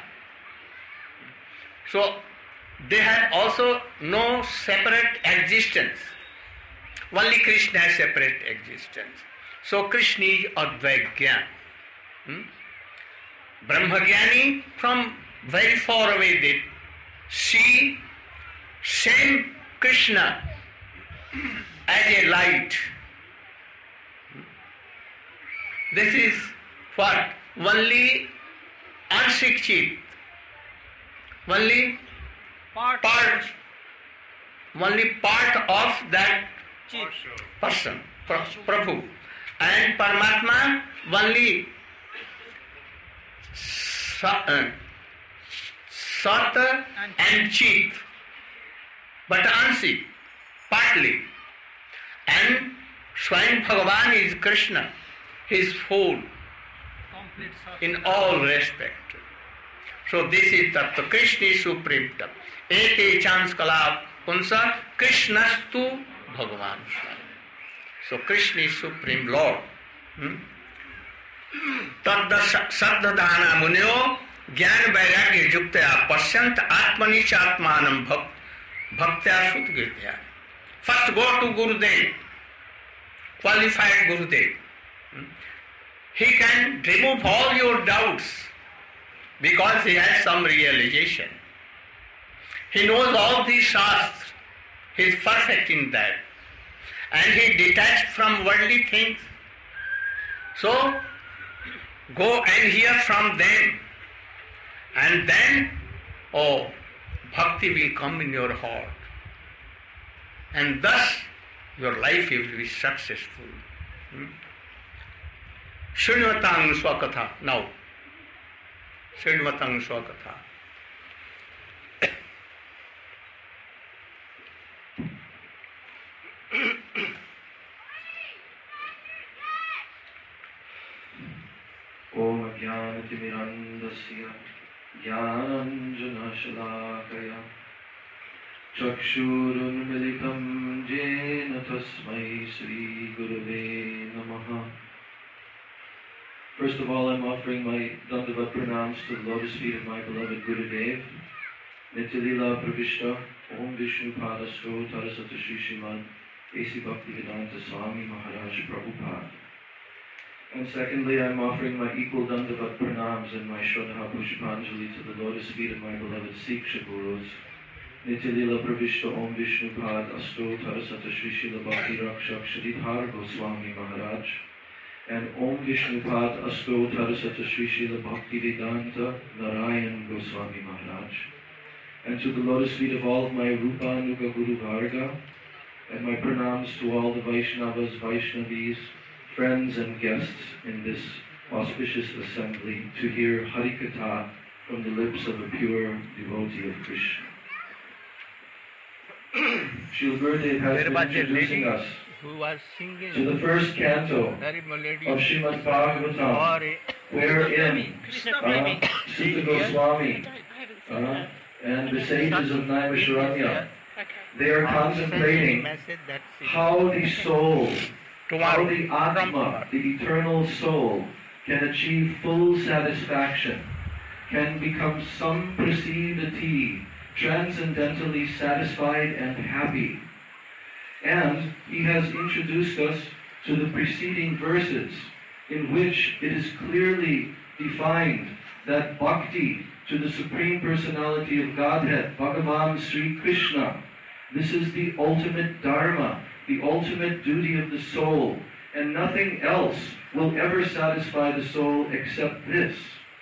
So, they have also no separate existence. Only Krishna has separate existence. So, Krishna is Advaigyan. Brahmagyani from very far away they see same Krishna as a light. This is what? Only unshikshit. Only part of that person, Prabhu. And Paramatma only Sat and Chit, but Ansi, partly. And Swayam Bhagavan is Krishna, his full in all respect. So this is Tattva. Krishna is supreme Tattva. Ete chans kala punsa Krishnastu Bhagavan. So Krishna is supreme Lord. Tadda saddhadhana munyo ज्ञान वैराग्य युक्तया पश्यंत आत्मनि च आत्मानं भक्त्या सुतगीर्त्या. First go to Gurudev, qualified Gurudev. He can remove all your doubts because he has some realization. He knows all these shastras. He is perfect in that. And he detached from worldly things. So, go and hear from them. And then, bhakti will come in your heart. And thus, your life will be successful. Shrunvatang Swakatha. Now, Shrunvatang Swakatha. Om Jnanatimirandasya Jnananjanashalakaya Chakshurunmilitam Jena Tasmai Sri Gurave Namaha. First of all, I'm offering my Dandavat pranams to the lotus feet of my beloved Gurudev, Nityalila Pravishta, Om Vishnu Padasto Tarasata Shri Sriman A.C. Bhaktivedanta Swami Maharaj Prabhupada. And secondly, I'm offering my equal Dandavat pranams and my Shraddha Pushpanjali to the lotus feet of my beloved Siksha Gurus, Nityalila Pravishta Om Vishnupad Astotara Sata Shri Srila Bhakti Rakshak Shridhar Goswami Maharaj, and Om Vishnupad Astotara Sata Shri Srila Bhakti Vedanta Narayan Goswami Maharaj. And to the lotus feet of all of my Rupa Nuga Guru Varga, and my pranams to all the Vaishnavas, Vaishnavis, friends and guests in this auspicious assembly to hear Harikatha from the lips of a pure devotee of Krishna. Srila Gurudev has been introducing us who was singing to the first canto very melody of Srimad Bhagavatam, wherein Sita Goswami and the sages of Naimisharanya, they are contemplating how the soul, how the Atma, the eternal soul, can achieve full satisfaction, can become samprasidati, transcendentally satisfied and happy. And he has introduced us to the preceding verses in which it is clearly defined that bhakti to the Supreme Personality of Godhead, Bhagavan Sri Krishna, this is the ultimate dharma, the ultimate duty of the soul, and nothing else will ever satisfy the soul except this.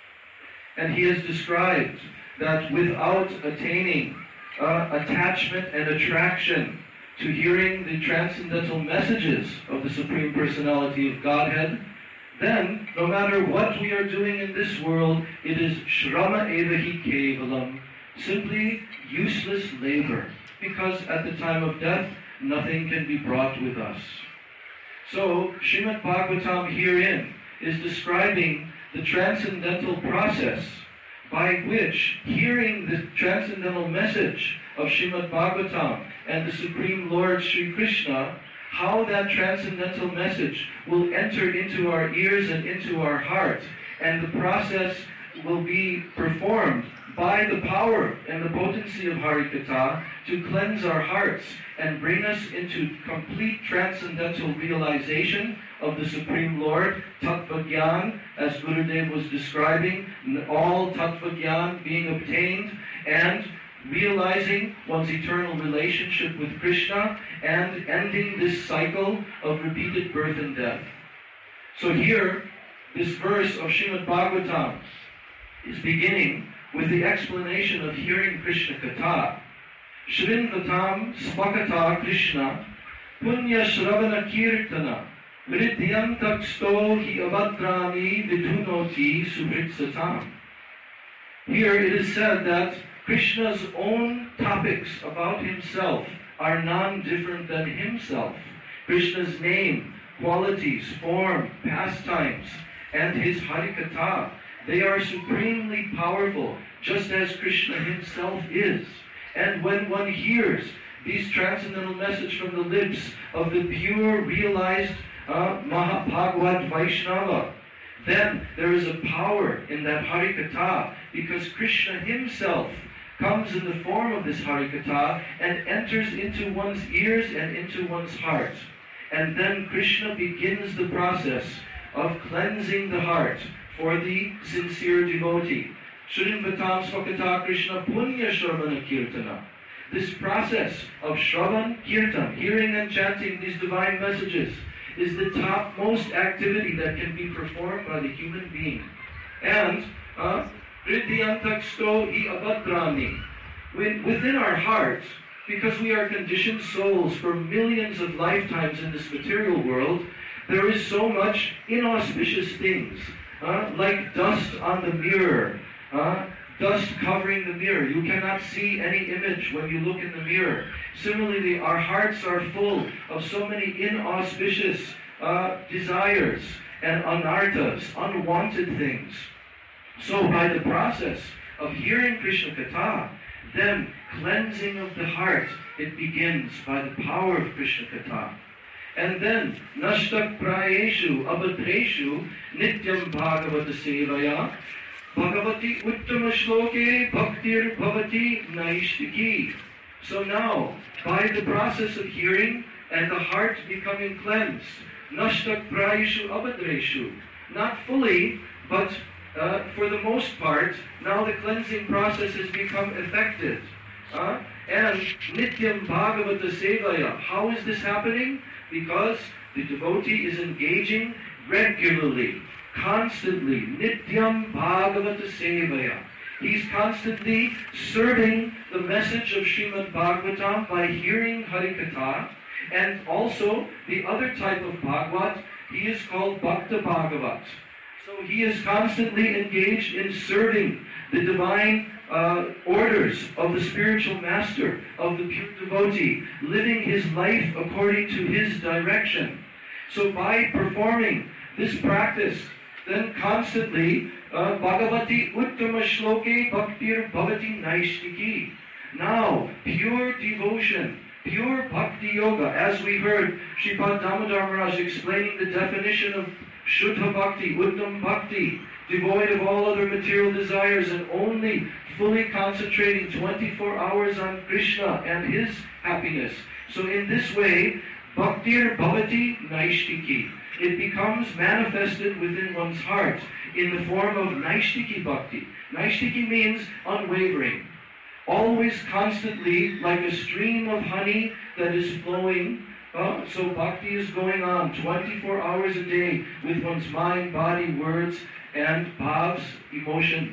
And he has described that without attaining attachment and attraction to hearing the transcendental messages of the Supreme Personality of Godhead, then no matter what we are doing in this world, it is shrama evahi kevalam, simply useless labor, because at the time of death, nothing can be brought with us. So, Srimad Bhagavatam herein is describing the transcendental process by which, hearing the transcendental message of Srimad Bhagavatam and the Supreme Lord Sri Krishna, how that transcendental message will enter into our ears and into our heart, and the process will be performed by the power and the potency of Harikatha to cleanse our hearts and bring us into complete transcendental realization of the Supreme Lord, Tattva Gyan, as Gurudev was describing, all Tattva Gyan being obtained, and realizing one's eternal relationship with Krishna and ending this cycle of repeated birth and death. So here, this verse of Srimad Bhagavatam is beginning with the explanation of hearing Krishna Katha. Shrinvatam Spakata Krishna Punya Shravana Kirtana Vridyam Taksto Hi Avadrami Vidhunoti Subhritsatam. Here it is said that Krishna's own topics about himself are non-different than himself. Krishna's name, qualities, form, pastimes, and his Harikatha, they are supremely powerful, just as Krishna himself is. And when one hears these transcendental message from the lips of the pure, realized Mahabhagavad Vaishnava, then there is a power in that Harikatha, because Krishna himself comes in the form of this Harikatha and enters into one's ears and into one's heart. And then Krishna begins the process of cleansing the heart for the sincere devotee. Shrinvatam Swakata Krishna Punya Shravana Kirtana. This process of Shravan Kirtan, hearing and chanting these divine messages, is the topmost activity that can be performed by the human being. And within our hearts, because we are conditioned souls for millions of lifetimes in this material world, there is so much inauspicious things, like dust on the mirror, dust covering the mirror. You cannot see any image when you look in the mirror. Similarly, our hearts are full of so many inauspicious desires and anarthas, unwanted things. So by the process of hearing Krishna Katha, then cleansing of the heart, it begins by the power of Krishna Katha. And then, Nashtak Prayeshu Abhadreshu Nityam Bhagavata Sevaya Bhagavati Uttama Shloke Bhaktir Bhavati Naishtiki. So now, by the process of hearing and the heart becoming cleansed, Nashtak Prayeshu Abhadreshu, not fully, but for the most part, now the cleansing process has become effective. and Nityam Bhagavata Sevaya. How is this happening? Because the devotee is engaging regularly, constantly. Nityam Bhagavata Sevaya. He's constantly serving the message of Srimad Bhagavatam by hearing Harikatha, and also the other type of Bhagavat, he is called Bhakta Bhagavat. So he is constantly engaged in serving the divine orders of the spiritual master, of the pure devotee, living his life according to his direction. So by performing this practice, then constantly, Bhagavati Uttama Shloke Bhaktir Bhavati Naishtiki. Now, pure devotion, pure bhakti yoga, as we heard Sripad Damodar Maharaj explaining the definition of Shuddha Bhakti, Uttam Bhakti, devoid of all other material desires and only fully concentrating 24 hours on Krishna and his happiness. So in this way, Bhaktir Bhavati Naishtiki. It becomes manifested within one's heart in the form of Naishtiki Bhakti. Naishtiki means unwavering. Always constantly, like a stream of honey that is flowing. So bhakti is going on 24 hours a day with one's mind, body, words, and bhavs, emotions.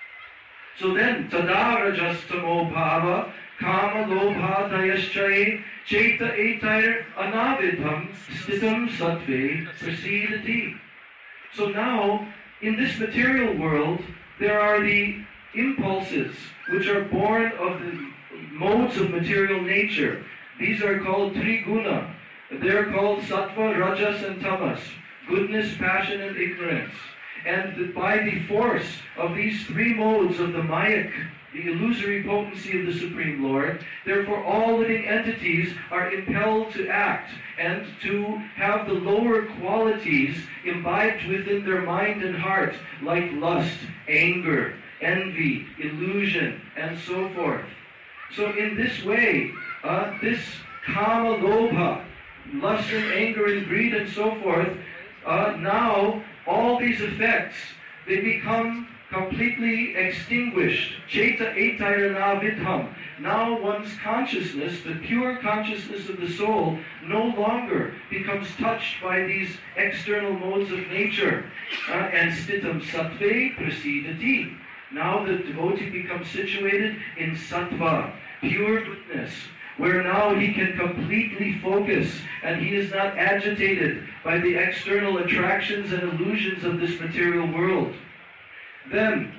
So then, tada rajastamo bhava kama lobha dayaschaye cheta etair anavidham stitam sattve prasidati. So now, in this material world, there are the impulses which are born of the modes of material nature. These are called triguna. They're called sattva, rajas, and tamas. Goodness, passion, and ignorance. And by the force of these three modes of the mayak, the illusory potency of the Supreme Lord, therefore all living entities are impelled to act and to have the lower qualities imbibed within their mind and heart, like lust, anger, envy, illusion, and so forth. So in this way, this kama lobha, lust and anger and greed and so forth, now all these effects, they become completely extinguished. Cheta etairana vidham. Now one's consciousness, the pure consciousness of the soul, no longer becomes touched by these external modes of nature. And stitam sattve prasidati. Now the devotee becomes situated in sattva, pure goodness, where now he can completely focus and he is not agitated by the external attractions and illusions of this material world. Then,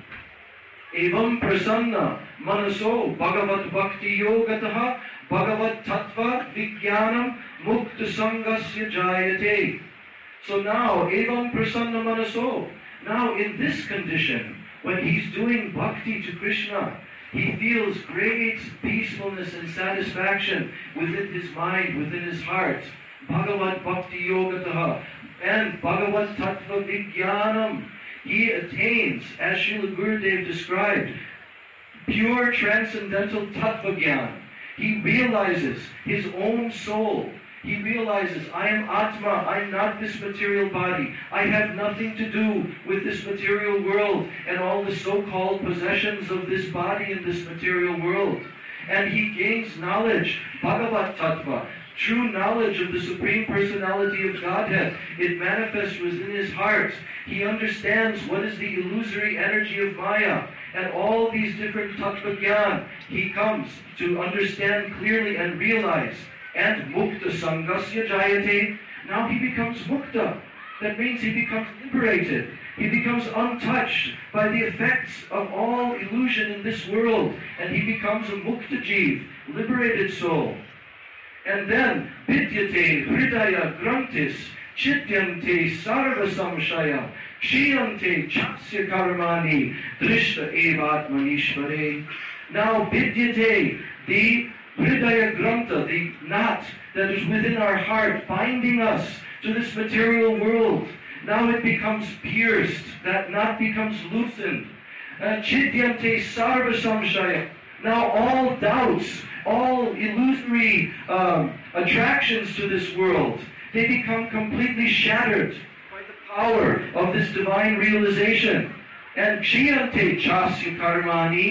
evam prasanna manaso bhagavat bhakti yogataha bhagavat tattva vijnanam mukta sangasya jayate. So now, evam prasanna manaso, now in this condition, when he's doing bhakti to Krishna, he feels great peacefulness and satisfaction within his mind, within his heart. Bhagavat bhakti yogataha and bhagavat tattva vijnanam. He attains, as Srila Gurudev described, pure transcendental tattva jnana. He realizes his own soul. He realizes, I am Atma, I'm not this material body. I have nothing to do with this material world and all the so-called possessions of this body in this material world. And he gains knowledge, Bhagavat Tattva, true knowledge of the Supreme Personality of Godhead. It manifests within his heart. He understands what is the illusory energy of Maya and all these different Tattva Jnana. He comes to understand clearly and realize. And mukta sangasya jayate. Now he becomes mukta. That means he becomes liberated. He becomes untouched by the effects of all illusion in this world. And he becomes a mukta jeev, liberated soul. And then, vidyate hridaya grantis chityante sarva samshaya kshiyante chasya karmani drishta evatmanishvare. Now vidyate, the Hridaya Granta, the knot that is within our heart, binding us to this material world. Now it becomes pierced. That knot becomes loosened. Chidyante sarva samshaya. Now all doubts, all illusory attractions to this world, they become completely shattered by the power of this divine realization. And kshiyante chasya karmani.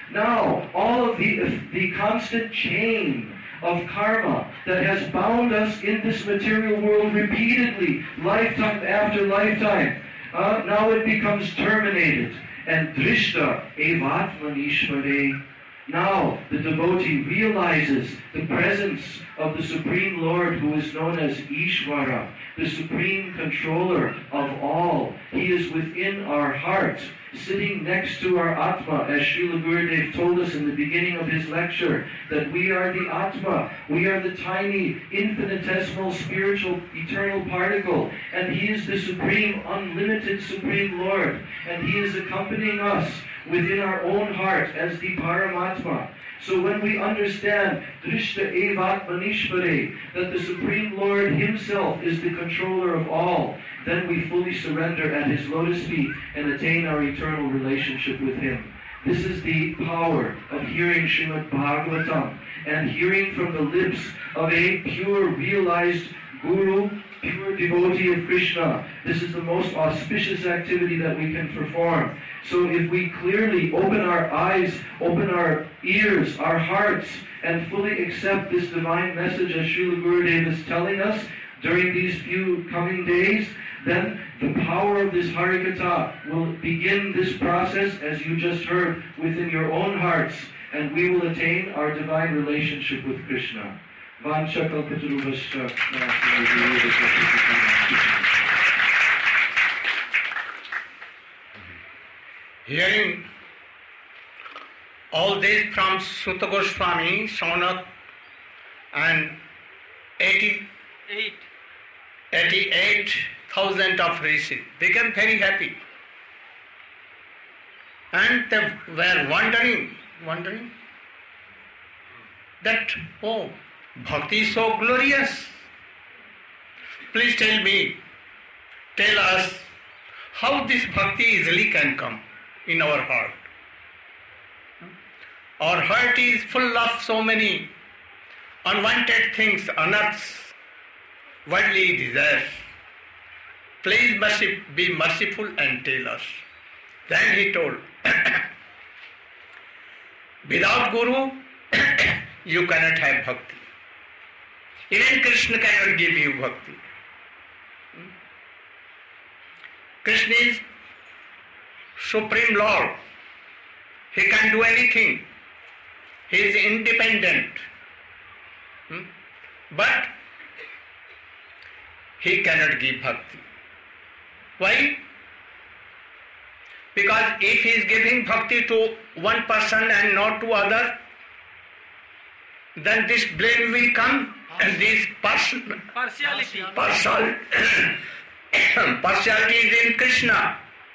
Now, all of the constant chain of karma that has bound us in this material world repeatedly, lifetime after lifetime, now it becomes terminated. And drishta evatmanishvare. Now the devotee realizes the presence of the Supreme Lord, who is known as Ishvara, the Supreme Controller of all. He is within our heart, sitting next to our Atma, as Srila Gurudev told us in the beginning of his lecture, that we are the Atma, we are the tiny, infinitesimal, spiritual, eternal particle, and He is the Supreme, unlimited Supreme Lord, and He is accompanying us within our own heart as the Paramatma. So when we understand Drishta Evatmanishvare, that the Supreme Lord Himself is the controller of all, then we fully surrender at His lotus feet and attain our eternal relationship with Him. This is the power of hearing Srimad Bhagavatam and hearing from the lips of a pure, realized Guru, pure devotee of Krishna. This is the most auspicious activity that we can perform. So if we clearly open our eyes, open our ears, our hearts, and fully accept this divine message as Srila Gurudev is telling us during these few coming days, then the power of this Harikatha will begin this process, as you just heard, within your own hearts, and we will attain our divine relationship with Krishna. Hearing all this from Sutta Goswami, Saunak, and 88,000 of rishis became very happy. And they were wondering that, oh, Bhakti is so glorious. Please tell us how this Bhakti easily can come in our heart. Our heart is full of so many unwanted things, unearths, worldly desires. Please be merciful and tell us. Then he told, without Guru, you cannot have Bhakti. Even Krishna cannot give you Bhakti. Krishna is Supreme Lord. He can do anything. He is independent. But He cannot give Bhakti. Why? Because if He is giving Bhakti to one person and not to other, then this blame will come and this partiality is in Krishna.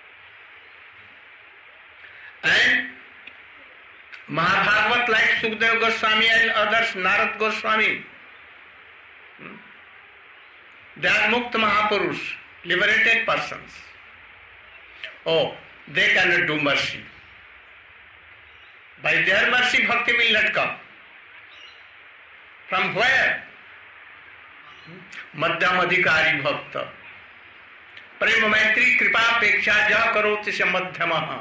And Mahabharata, like Sukadeva Goswami and others, Narad Goswami, they are Mukta Mahapurush, liberated persons. Oh, they cannot do mercy. By their mercy, Bhakti will not come. From where? Madhyam Adhikari Bhakta. Prema Maitri Kripa Peksha Ja Karoti Se Madhyamaha.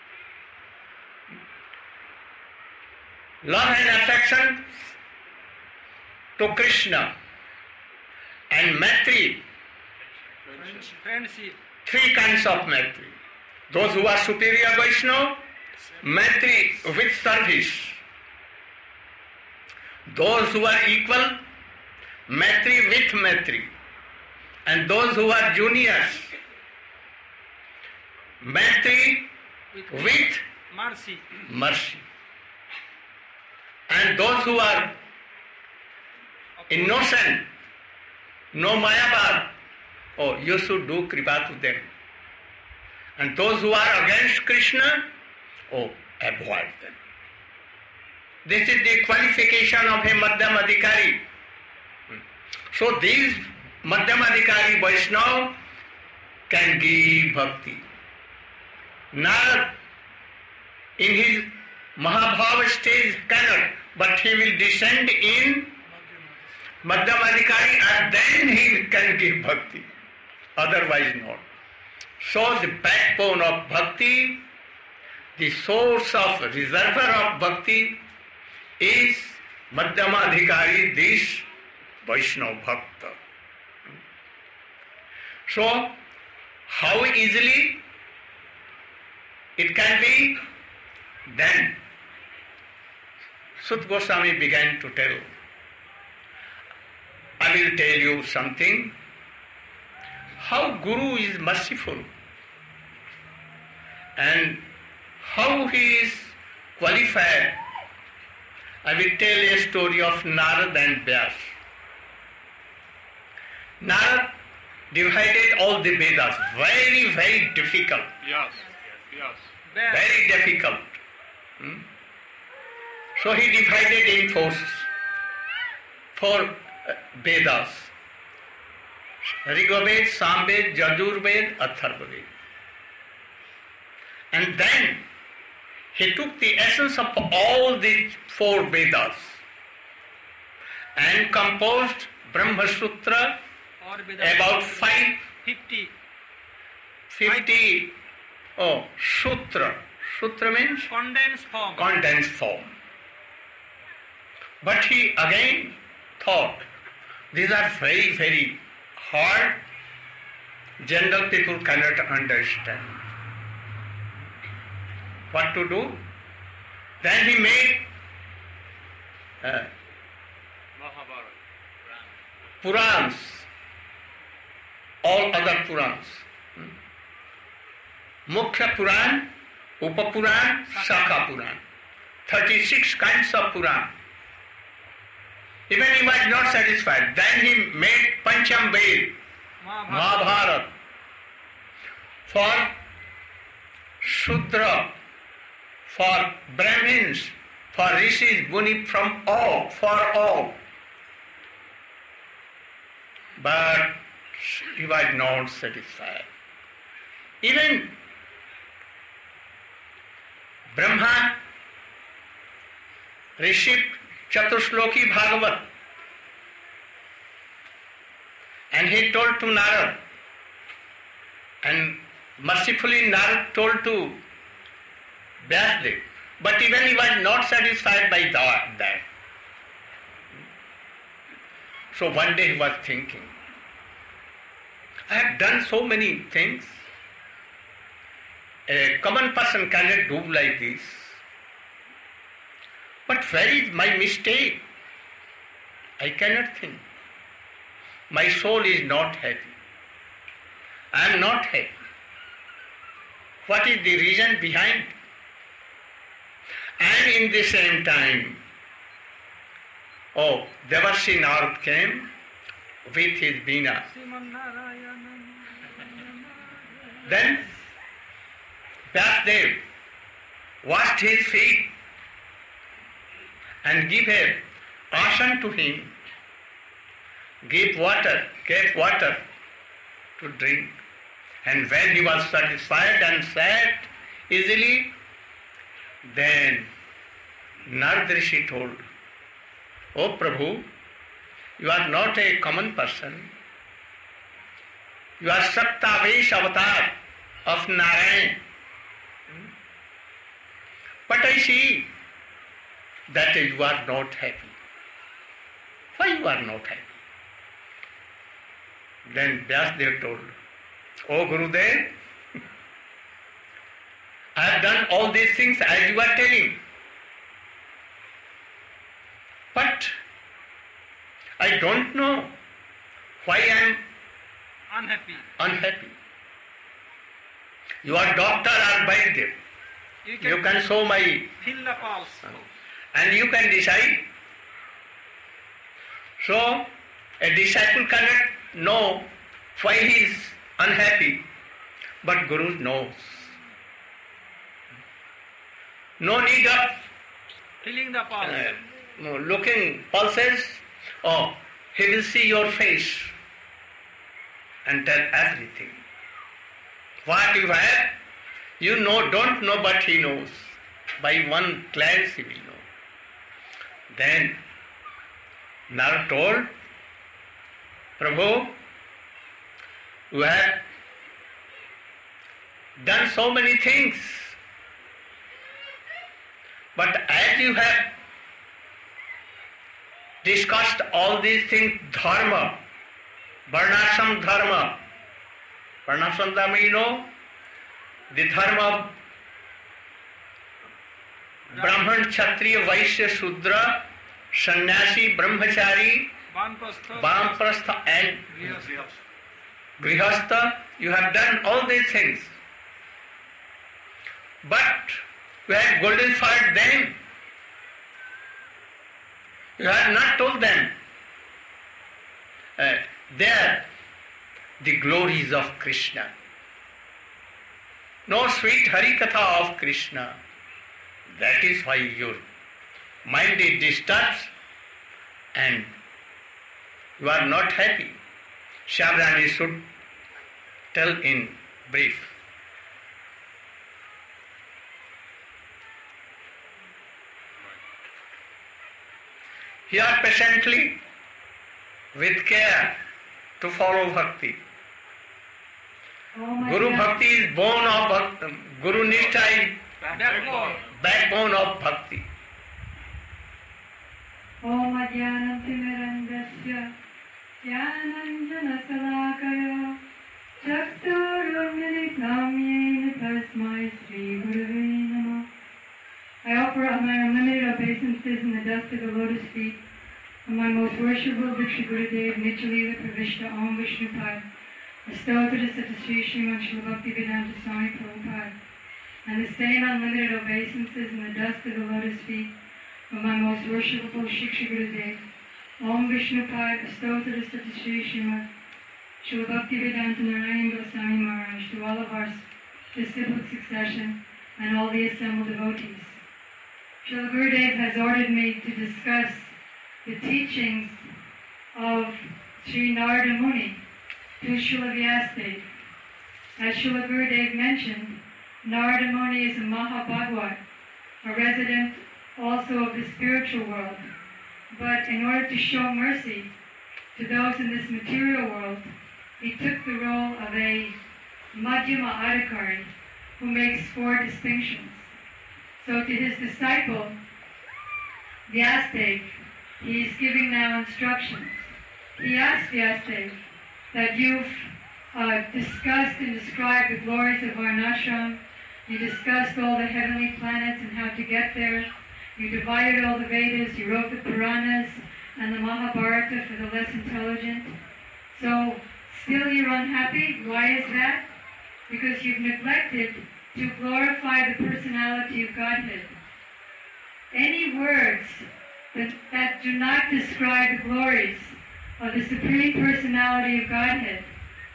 Love and affection to Krishna and Maitri. Friendship. Three kinds of Maitri. Those who are superior Vaishnava, Maitri with service. Those who are equal, Maitri with Maitri. And those who are juniors, Maitri with mercy. And those who are innocent, no Mayabad, oh, you should do Kripa to them. And those who are against Krishna, oh, avoid them. This is the qualification of a Madhyam Adhikari. So these Madhyam Adhikari Vaishnava can give Bhakti. Now, in his Mahabhava stage cannot, but he will descend in Madhyam Adhikari and then he can give Bhakti. Otherwise not. So the backbone of Bhakti the source of reservoir of bhakti is Madhyamadhikari, this Vaishnava Bhakta. So, how easily it can be? Then Sut Goswami began to tell. I will tell you something. How Guru is merciful and how he is qualified. I will tell a story of Narad and Vyas. Narad divided all the Vedas. Very, very difficult. Yes. Very difficult. So he divided in four Vedas. Rigved, Samved, Yajurved, Atharvaved. And then he took the essence of all the four Vedas and composed Brahma Sutra, और वेदांत about 50 50 Sutra. Sutra means condensed form. But he again thought, these are very, very hard. General people cannot understand. What to do? Then he made Purans, all other Purans. Mukhya Puran, Upapuran, Shakha Puran. 36 kinds of Puran. Even he was not satisfied. Then he made Pancham Ved, Mahabharata, for Shudra, for Brahmins, for Rishis, Muni, from all, for all. But he was not satisfied. Even Brahma received Chatushloki Bhagavat, and he told to Narad, and mercifully Narad told to Vyasdev, but even he was not satisfied by that. So one day he was thinking, I have done so many things. A common person cannot do like this. But where is my mistake? I cannot think. My soul is not happy. I am not happy. What is the reason behind? And in the same time, Devarshi Narad came with his veena. Then Vyasdev washed his feet and gave a asan to him, gave water to drink. And when he was satisfied and sat easily, then Narad Rishi told, "O Prabhu, you are not a common person. You are Saptavesh avatar of Narayan. But I see that you are not happy. Why you are not happy?" Then Vyasdev told, "O Gurudev, I have done all these things as you are telling. But I don't know why I am unhappy. You are doctor or Vaidya. You can show my feel the pulse. And you can decide. So a disciple cannot know why he is unhappy, but Guru knows. No need of Feeling the pulse. looking pulses. He will see your face and tell everything. What you have, you know, don't know, but he knows. By one glance he will know." Then Narad told, "Prabhu, you have done so many things. But as you have discussed all these things, dharma, varnashram dharma. Varnashram dharma, you know, the dharma of Brahman, Kshatriya, Vaishya, Shudra, Sannyasi, Brahmachari, Vanaprastha and Grihastha. You have done all these things. But you have glorified them. You have not told them. They are the glories of Krishna. No sweet Harikatha of Krishna. That is why your mind is disturbed and you are not happy. Shyam should tell in brief. Hear patiently with care to follow bhakti. Guru bhakti is born of bhakti. Guru nishtha is backbone of bhakti. Om Ajnanam Timirandasya Jnananjana Salakaya Chakshurunmilitam Yena Tasmai Shri Gurave Namah. I offer up my unlimited obeisances in the dust of the lotus feet of my most worshipful Diksha Gurudev Nityalila Pravishta Om Vishnupad, Astotara Satasri Sriman Srila Bhaktivedanta Swami Prabhupada, and the same unlimited obeisances in the dust of the lotus feet of my most worshipful Shiksha Gurudev Om Vishnupad, Astotara Satasri Sriman Srila Bhaktivedanta Narayan Goswami Maharaj, to all of our disciplic succession and all the assembled devotees. Srila Gurudev has ordered me to discuss the teachings of Sri Narada Muni to Srila Vyasadeva. As Srila Gurudev mentioned, Narada Muni is a Mahabhagavad, a resident also of the spiritual world. But in order to show mercy to those in this material world, he took the role of a Madhyama Adhikari who makes 4 distinctions. So to his disciple, Vyasadeva, he is giving now instructions. He asked Vyasadeva that you've discussed and described the glories of Varnashram. You discussed all the heavenly planets and how to get there. You divided all the Vedas. You wrote the Puranas and the Mahabharata for the less intelligent. So still you're unhappy. Why is that? Because you've neglected to glorify the personality of Godhead. Any words that do not describe the glories of the Supreme Personality of Godhead,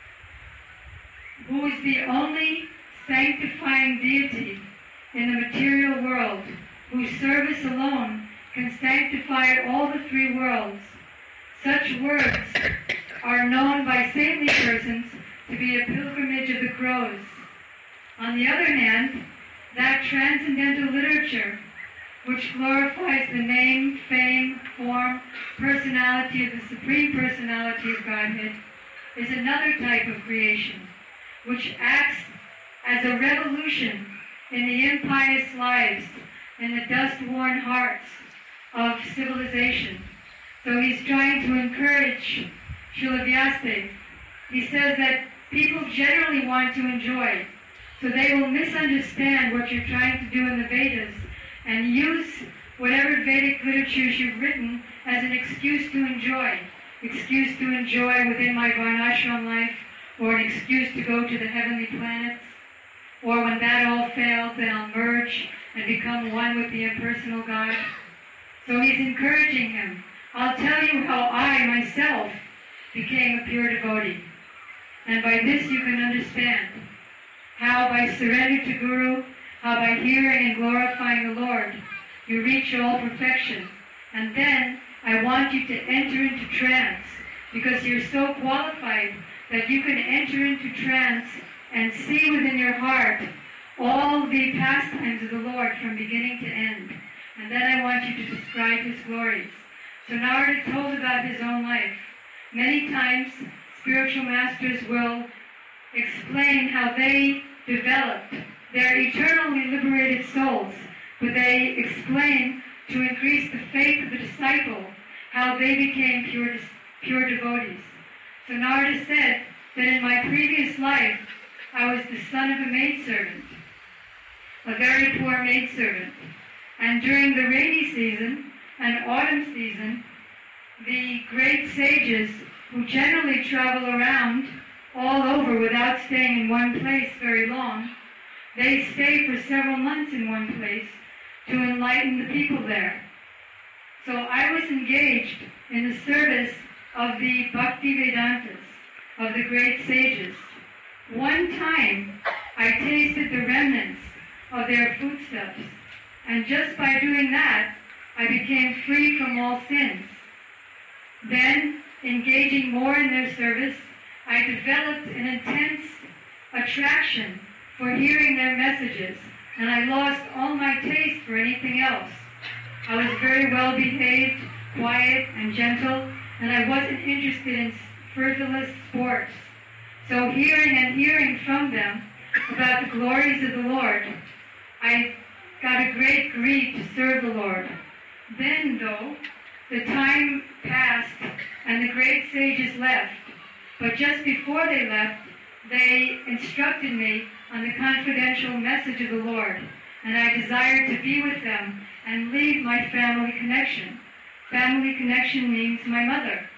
who is the only sanctifying deity in the material world, whose service alone can sanctify all the 3 worlds, such words are known by saintly persons to be a pilgrimage of the crows. On the other hand, that transcendental literature which glorifies the name, fame, form, personality of the Supreme Personality of Godhead is another type of creation, which acts as a revolution in the impious lives and the dust-worn hearts of civilization. So he's trying to encourage Srila Vyasadeva. He says that people generally want to enjoy, so they will misunderstand what you're trying to do in the Vedas and use whatever Vedic literatures you've written as an excuse to enjoy. Excuse to enjoy within my Varnashram life, or an excuse to go to the heavenly planets, or when that all fails, then I'll merge and become one with the impersonal God. So he's encouraging him. I'll tell you how I, myself, became a pure devotee. And by this you can understand how by surrender to Guru, how by hearing and glorifying the Lord, you reach all perfection. And then I want you to enter into trance, because you're so qualified that you can enter into trance and see within your heart all the pastimes of the Lord from beginning to end. And then I want you to describe his glories. So Narada told about his own life. Many times spiritual masters will explain how they developed their eternally liberated souls but they explain to increase the faith of the disciple how they became pure devotees. So Narada said that in my previous life I was the son of a maidservant, a very poor maidservant. And during the rainy season and autumn season, the great sages who generally travel around all over without staying in one place very long, they stay for several months in one place to enlighten the people there. So I was engaged in the service of the Bhakti Vedantas, of the great sages. One time I tasted the remnants of their foodstuffs, and just by doing that, I became free from all sins. Then, engaging more in their service, I developed an intense attraction for hearing their messages, and I lost all my taste for anything else. I was very well behaved, quiet, and gentle, and I wasn't interested in frivolous sports. So hearing from them about the glories of the Lord, I got a great greed to serve the Lord. Then, though, the time passed and the great sages left, but just before they left, they instructed me on the confidential message of the Lord, and I desired to be with them and leave my family connection. Family connection means my mother.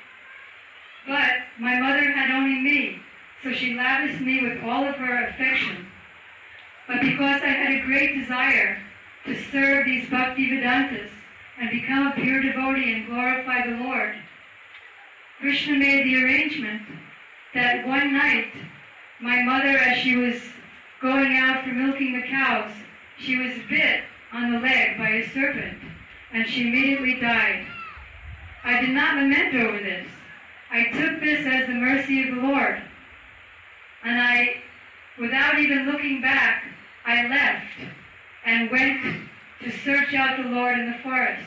But my mother had only me, so she lavished me with all of her affection. But because I had a great desire to serve these Bhakti Vedantas and become a pure devotee and glorify the Lord, Krishna made the arrangement that one night my mother, as she was going out for milking the cows, she was bit on the leg by a serpent, and she immediately died. I did not lament over this. I took this as the mercy of the Lord, and I, without even looking back, I left and went to search out the Lord in the forests.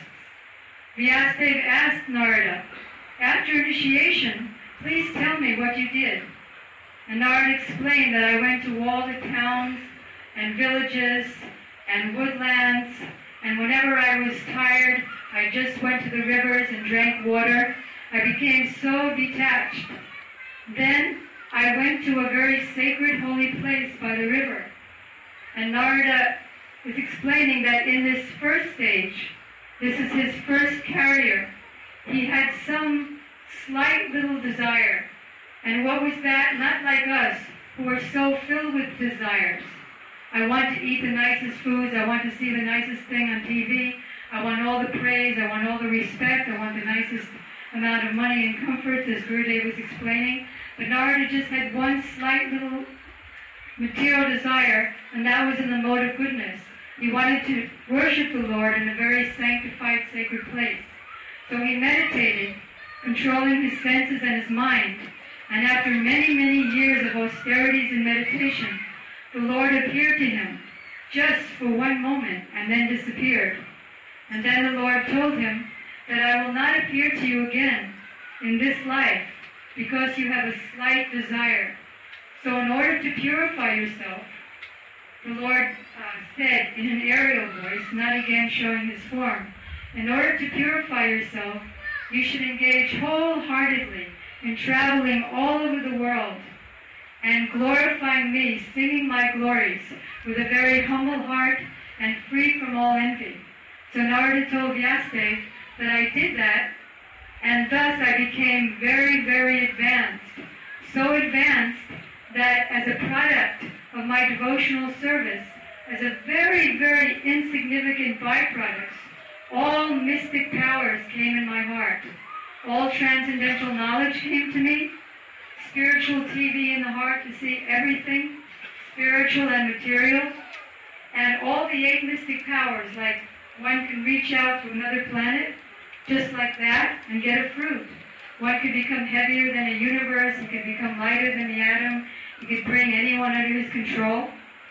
Vyasadeva asked Narada, after initiation, please tell me what you did. And Narada explained that I went to all the towns and villages and woodlands, and whenever I was tired, I just went to the rivers and drank water. I became so detached. Then I went to a very sacred holy place by the river. And Narada is explaining that in this first stage, this is his first carrier, he had some slight little desire. And what was that? Not like us, who are so filled with desires. I want to eat the nicest foods, I want to see the nicest thing on TV, I want all the praise, I want all the respect, I want the nicest amount of money and comforts, as Gurudev was explaining. But Narada just had one slight little material desire, and that was in the mode of goodness. He wanted to worship the Lord in a very sanctified, sacred place. So he meditated, controlling his senses and his mind. And after many, many years of austerities and meditation, the Lord appeared to him just for one moment and then disappeared. And then the Lord told him that I will not appear to you again in this life because you have a slight desire. So in order to purify yourself, the Lord said in an aerial voice, not again showing his form, in order to purify yourself, you should engage wholeheartedly in traveling all over the world and glorifying me, singing my glories with a very humble heart and free from all envy. So Narada told Vyasadeva that I did that, and thus I became very, very advanced. So advanced that as a product of my devotional service, as a very, very insignificant byproduct, all mystic powers came in my heart. All transcendental knowledge came to me, spiritual TV in the heart to see everything, spiritual and material, and all the 8 mystic powers, like one can reach out to another planet, just like that, and get a fruit. One could become heavier than a universe, he could become lighter than the atom, he could bring anyone under his control.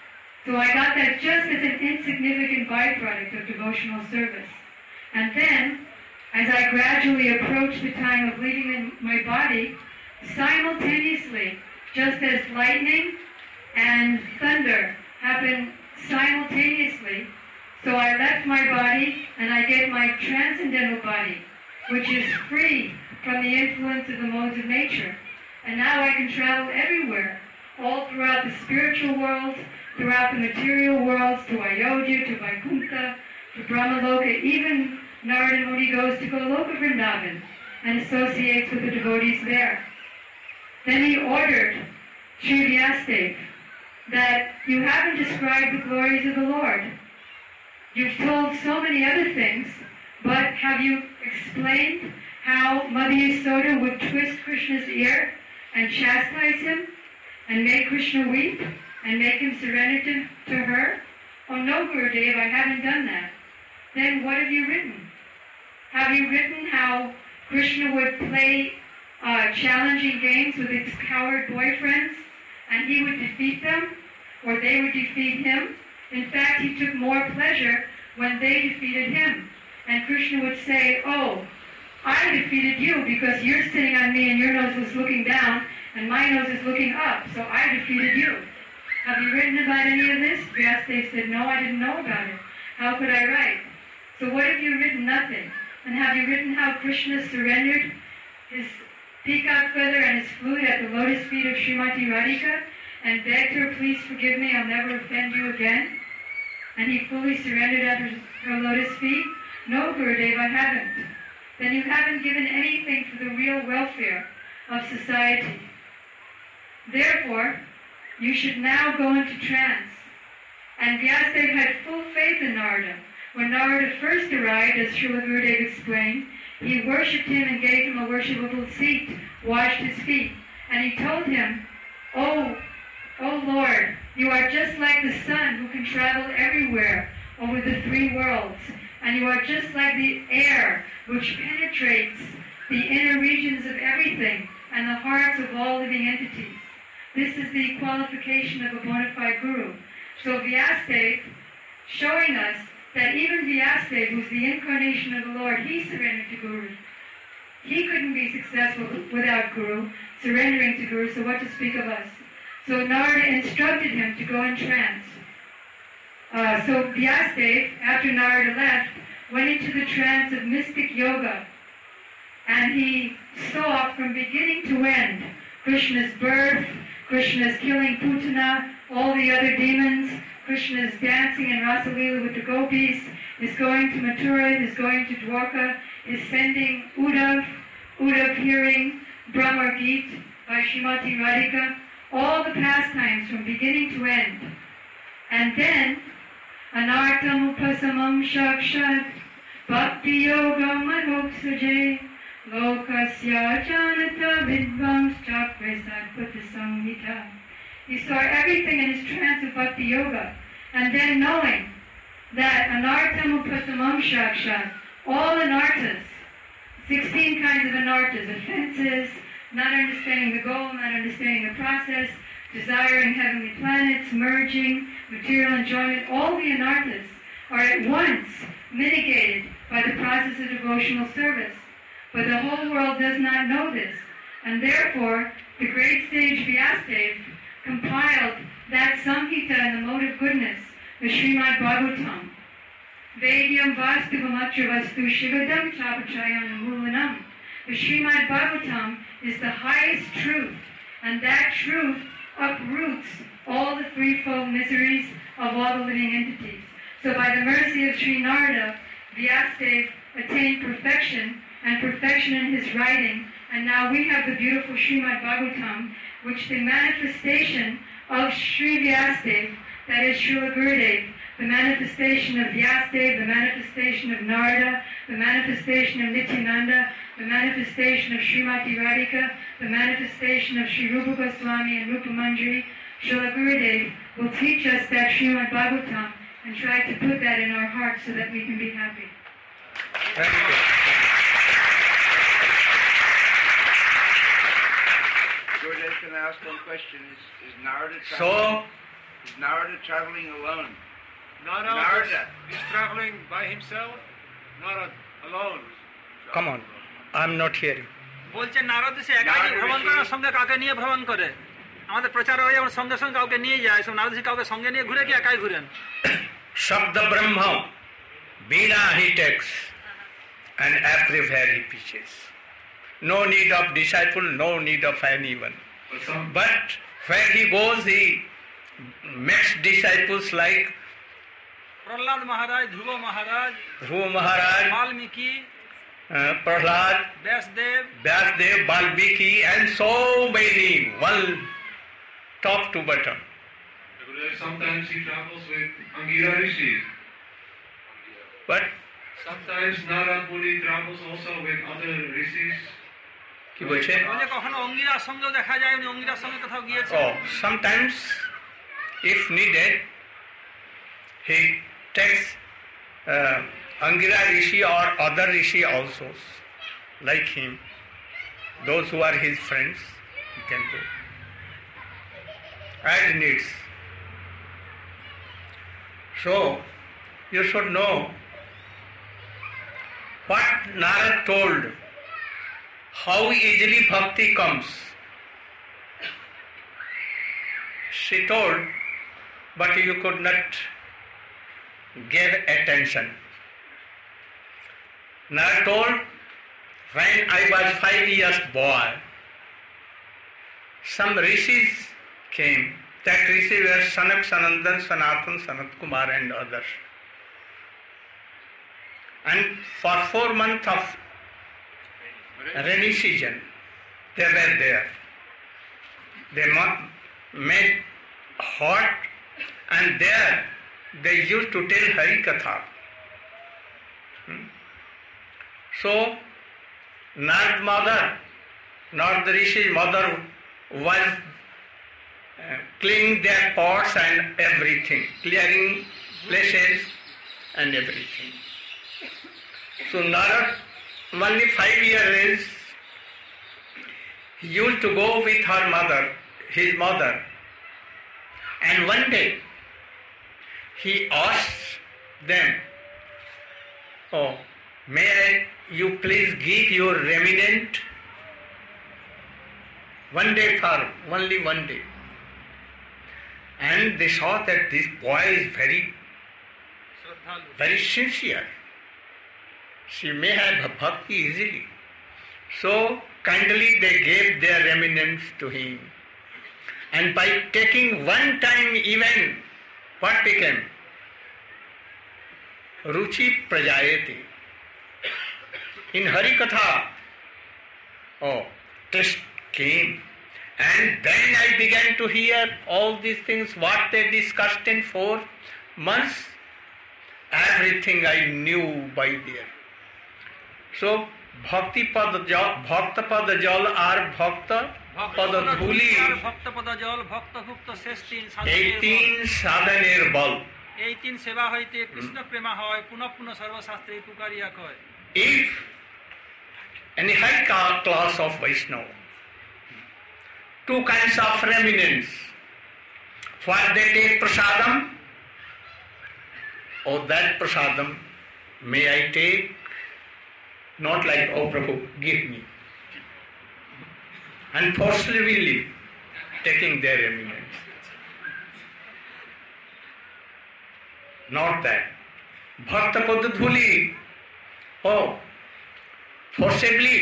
So I got that just as an insignificant byproduct of devotional service. And then, as I gradually approached the time of leaving my body, simultaneously, just as lightning and thunder happen simultaneously, So I left my body and I get my transcendental body, which is free from the influence of the modes of nature. And now I can travel everywhere, all throughout the spiritual world, throughout the material worlds, to Ayodhya, to Vaikuntha, to Brahmaloka. Even Narada Muni goes to Goloka Vrindavan and associates with the devotees there. Then he ordered Sri Vyasadeva that you haven't described the glories of the Lord. You've told so many other things, but have you explained how Mother Yasoda would twist Krishna's ear and chastise him and make Krishna weep and make him surrender to her? Oh no, Gurudev, I haven't done that. Then what have you written? Have you written how Krishna would play challenging games with his coward boyfriends and he would defeat them, or they would defeat him? In fact, he took more pleasure when they defeated him. And Krishna would say, oh, I defeated you because you're sitting on me and your nose was looking down and my nose is looking up, so I defeated you. Have you written about any of this? Vyasadeva said, no, I didn't know about it. How could I write? So what have you written? Nothing. And have you written how Krishna surrendered his peacock feather and his flute at the lotus feet of Srimati Radhika and begged her, please forgive me, I'll never offend you again? And he fully surrendered at her lotus feet? No, Gurudev, I haven't. Then you haven't given anything for the real welfare of society. Therefore, you should now go into trance. And Vyasadeva had full faith in Narada. When Narada first arrived, as Srila Gurudev explained, he worshipped him and gave him a worshipable seat, washed his feet. And he told him, Oh Lord, you are just like the sun who can travel everywhere over the three worlds. And you are just like the air which penetrates the inner regions of everything and the hearts of all living entities. This is the qualification of a bona fide guru. So Vyasadeva, showing us that even Vyasadeva, who's the incarnation of the Lord, he surrendered to Guru. He couldn't be successful without Guru, surrendering to Guru, so what to speak of us? So Narada instructed him to go in trance. So Vyasadeva, after Narada left, went into the trance of mystic yoga. And he saw from beginning to end Krishna's birth, Krishna's killing Putana, all the other demons, Krishna's dancing in Rasa Leela with the gopis, is going to Mathura, is going to Dwarka, is sending Uddhav hearing Brahma Geet by Srimati Radhika, all the pastimes from beginning to end. And then, Anartam Upasamam Shakshat Bhakti Yogam Anuksaje Lokasya Janata Vidvams Chakre Satpata Samhita. He saw everything in his trance of Bhakti Yoga, and then knowing that Anartam Upasamam Shakshat, all anartas, 16 kinds of anartas, offenses, not understanding the goal, not understanding the process, desiring heavenly planets, merging, material enjoyment, all the anartas are at once mitigated by the process of devotional service. But the whole world does not know this, and therefore the great sage Vyasadeva compiled that Samhita in the mode of goodness, the Srimad Bhagavatam. Vedyam Vastuvamatra Vastu Shivadam Chapachayan Mulanam. The Srimad Bhagavatam is the highest truth, and that truth uproots all the threefold miseries of all the living entities. So by the mercy of Sri Narada, Vyasadeva attained perfection, and perfection in his writing, and now we have the beautiful Srimad Bhagavatam, which the manifestation of Sri Vyasadeva, that is Srila Gurudev, the manifestation of Vyasadeva, the manifestation of Narada, the manifestation of Nityananda, the manifestation of Srimati Radhika, the manifestation of Sri Rupa Goswami and Rupa Manjari, Srila Gurudev will teach us that Srimad Bhagavatam and try to put that in our hearts so that we can be happy. Thank you. Gurudev, can I ask one question? Is Narada traveling alone? Narada is traveling by himself, not alone. Come on, I'm not hearing. বলছেন নারদ সে একাই ভ্রমণ করার সঙ্গে কাউকে নিয়ে ভ্রমণ করে আমাদের প্রচার হয় যেমন সঙ্গে সঙ্গে কাউকে নিয়ে যায় সব নারদ কাউকে সঙ্গে নিয়ে ঘুরে কি একাই ঘুরেন Shabda Brahma, Veena he takes, and everywhere he preaches. No need of disciple, no need of anyone. But where he goes, he makes disciples like Prahlad Maharaj, Dhruva Maharaj, Valmiki, Prahlad, Vyasdev, Valmiki, and so many, one top to bottom. Sometimes he travels with Angira Rishi. But Sometimes Narad Muni travels also with other rishis. কি বলছে? বলে কখনো অঙ্গিরার সঙ্গেও দেখা যায়, উনি অঙ্গিরার সঙ্গে কোথাও গিয়েছে। Oh, sometimes, if needed, he takes Angira Rishi or other Rishi also, like him. Those who are his friends, he can go. As needs. So, you should know what Narad told, how easily bhakti comes. She told, but you could not give attention. Narad told, when I was 5 years boy, some rishis came. That rishi were Sanak, Sanandan, Sanatan, Sanat Kumar and others. And for 4 months of rainy season, they were there. They made hot, and there they used to tell Hari Katha. So, Narad mother, Narad Rishi's mother was cleaning their pots and everything, clearing places and everything. So Narad, only 5 years age, he used to go with her mother, his mother, and one day he asked them, "Oh, may you please give your remnant one day for only one day." And they saw that this boy is very sincere. She may have bhakti easily. So kindly they gave their remnants to him. And by taking one time even, what became? Ruchi Prajayati. In Hari Katha, taste came. And then I began to hear all these things, what they discussed in 4 months. Everything I knew by there. So, Bhakti Pada Jal or Bhakta Pada Dhuli, 18 sadhaner bal. এই তিন সেবা হইতে কৃষ্ণ প্রেমা হয়, পুনঃ পুনঃ সর্বশাস্ত্রে পুকারিয়া কয়। If any high class of Vaishnava, 2 kinds of remnants, what they take prasadam, that prasadam may I take, not like, "Oh Prabhu, give me," and forcibly taking their remnants. Not that. Bhakta Padadhuli, forcibly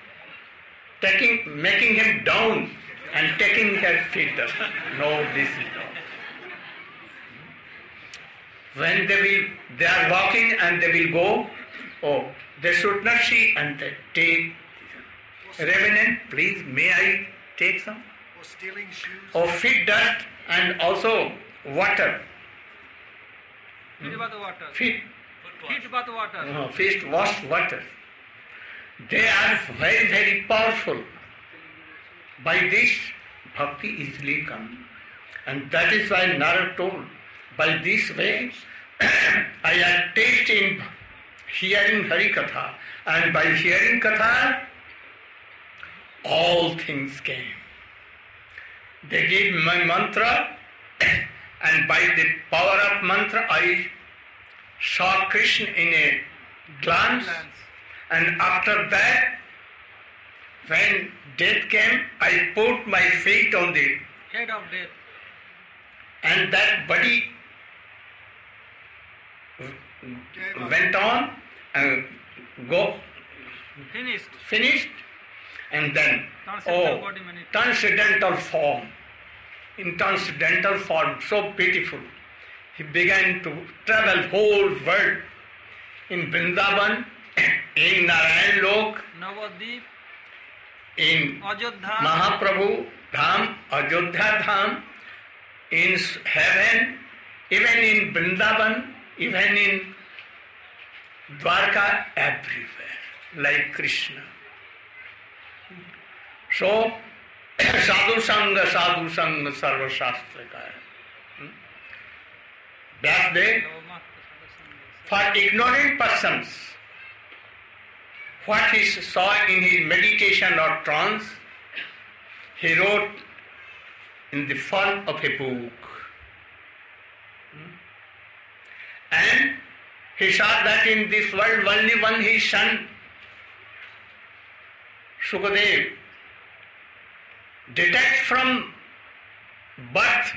making him down and taking her feet up. No, this is not. When they are walking and they will go, they should not see and they take. Revenant, please, may I take some? Or stealing shoes. Or feet dust and also water. Feet bath water. Feet wash water. They are very, very powerful. By this, bhakti easily comes. And that is why Narad told, by this way, I had tasted in hearing Hari Katha, and by hearing Katha, all things came. They gave my mantra, and by the power of mantra, I saw Krishna in a glance, and after that, when death came, I put my feet on the head of death, and that body went on and finished, and then transcendental form. In transcendental form, so beautiful. He began to travel whole world in Vrindavan, in Narayan Lok, Navadip, in Ajodha, Mahaprabhu Dham, Ajodha Dham, in heaven, even in Vrindavan, even in Dwarka, everywhere, like Krishna. So, sadhu sanga sarva shastra ka hai. Vyasdev, for ignorant persons, what he saw in his meditation or trance, he wrote in the form of a book. And he saw that in this world only one his son, Sukadev, detached from birth.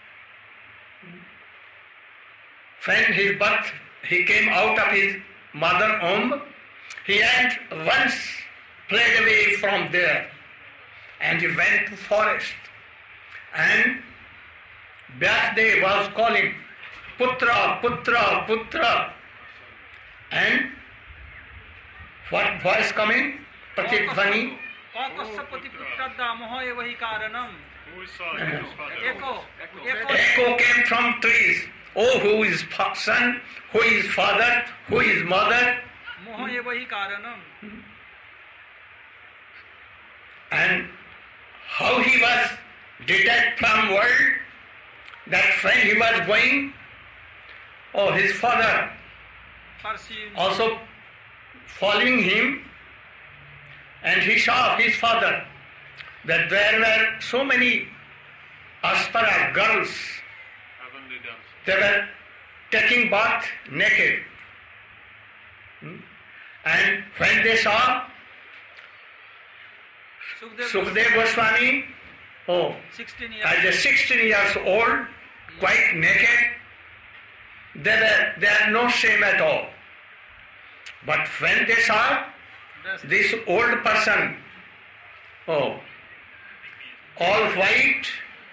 When his birth, he came out of his mother womb, he had once fled away from there and he went to forest. And Vyasdev was calling, Putra, Putra, Putra. And what voice coming? Pratidhvani. Who saw his father? Echo came from trees. Oh, who is son, who is father, who is mother. And how he was detached from world, that when he was going, oh, his father also following him, and he saw his father that there were so many aspara girls, they were taking bath naked. And when they saw Sukadeva Goswami, oh, 16 years. as a 16 years old, quite naked, they are no shame at all. But when they saw this old person, oh, all white,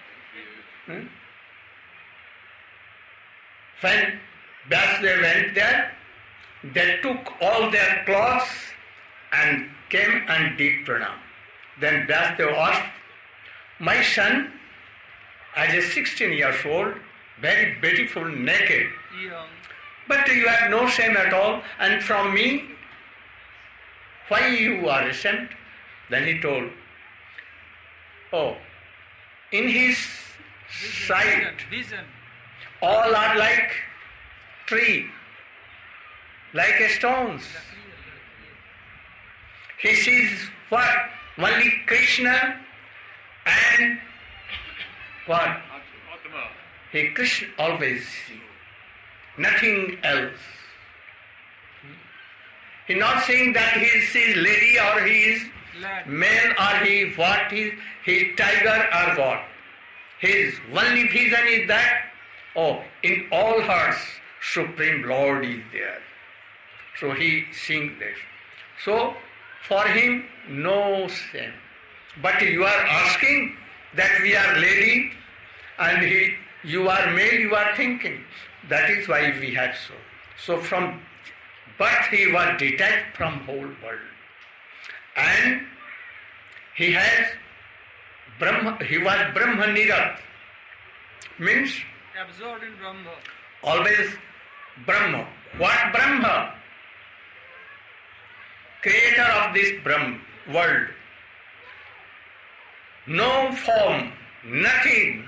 when Vyasdev went there, they took all their clothes and came and did pranam. Then Vyasdev asked, my son, as a 16 years old, very beautiful, naked, but you have no shame at all, and from me, why you are ashamed? Then he told, oh, in his sight, Vision. all are like tree, like stones. He sees what? Only Krishna and what? Atma. He Krishna always see, nothing else. He not saying that he is his lady or he is male or he is what, he is tiger or what. His only vision is that, oh, in all hearts, Supreme Lord is there. So he sings this. So for him, no shame. But you are asking that we are lady and you are male, you are thinking. That is why we have so. So from birth he was detached from whole world. And he has Brahma, he was Brahma Nirat. Means Absorbed in Brahma. always Brahma. What Brahma? Creator of this Brahma world. No form, nothing,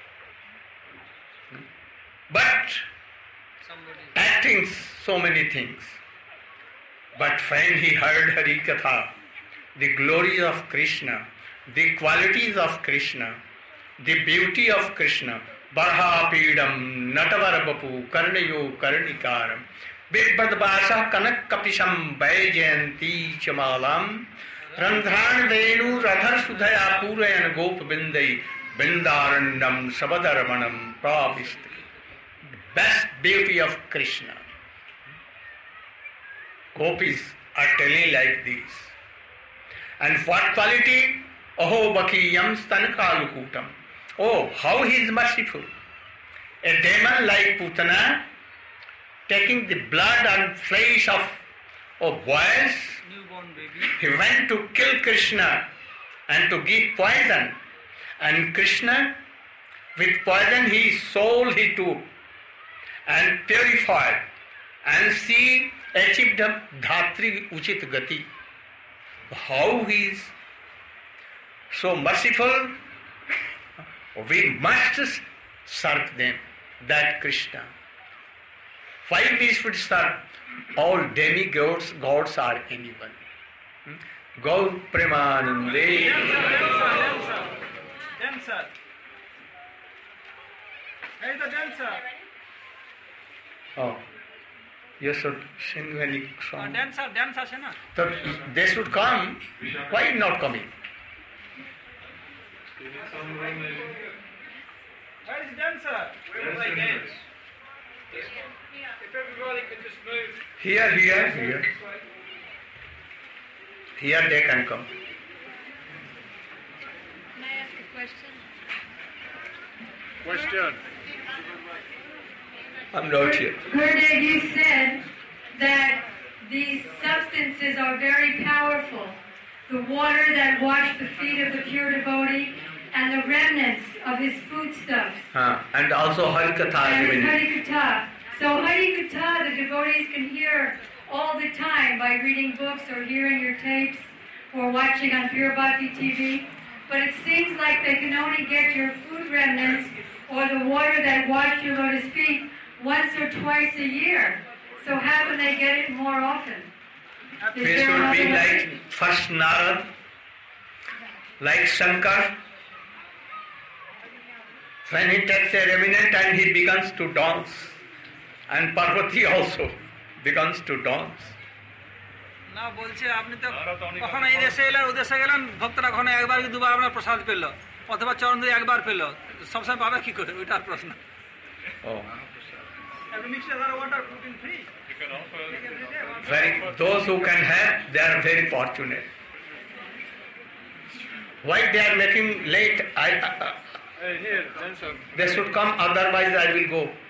but acting so many things. But when he heard Hari Katha, the glories of Krishna, the qualities of Krishna, the beauty of Krishna, Barhapidam, Natavarabapu, Karnayo, Karnikaram, Vidbadvasa, Kanakapisham, Vajayanti, Chamalam, Randhran Venu, Radhar Sudhaya, Purayan Gop Bindai, Bindarandam, Sabadaramanam, Pravishti. Best beauty of Krishna. gopis are telling like this. And what quality? Aho bakiyam stankalukutam. Oh, how he is merciful. A demon like Putana, taking the blood and flesh of boys, newborn baby. he went to kill Krishna and to give poison. And Krishna, with poison his soul he took and purified, and she achieved a dhatri uchit gati. How he is so merciful, we must serve them, that Krishna. Why we should serve? All demigods, gods are anyone. Gaur Premanande. Dancer. Hey, the dancer. Oh, you should sing any song. Dance আছে না? So they should come. Why not coming? Where is dancer? Where is dance? If everybody could just move. Here. Here they can come. Can I ask a question? Question. I'm not here. Gurudev, you said that these substances are very powerful. The water that washed the feet of the pure devotee and the remnants of his foodstuffs. And also Harikatha. And Harikatha. So Harikatha, the devotees can hear all the time by reading books or hearing your tapes or watching on Pure Bhakti TV. But it seems like they can only get your food remnants or the water that washed your lotus feet once or twice a year. So how can they get it more often? Is We there should be another way? like first Narad, like Shankar. When he takes a remnant and he begins to dance. And Parvati also begins to dance. না বলছে আপনি তো কখনো এই দেশে এলেন ওদেশে গেলেন ভক্তরা কখনো একবার কি দুবার আপনার প্রসাদ পেল অথবা চরণ দিয়ে একবার পেল সবসময় পাবে কি করে ওইটার প্রশ্ন Oh. Water putting free You can offer. Those who can have, they are very fortunate. Why they are making late? Hey, here, dancer. They should come, otherwise I will go.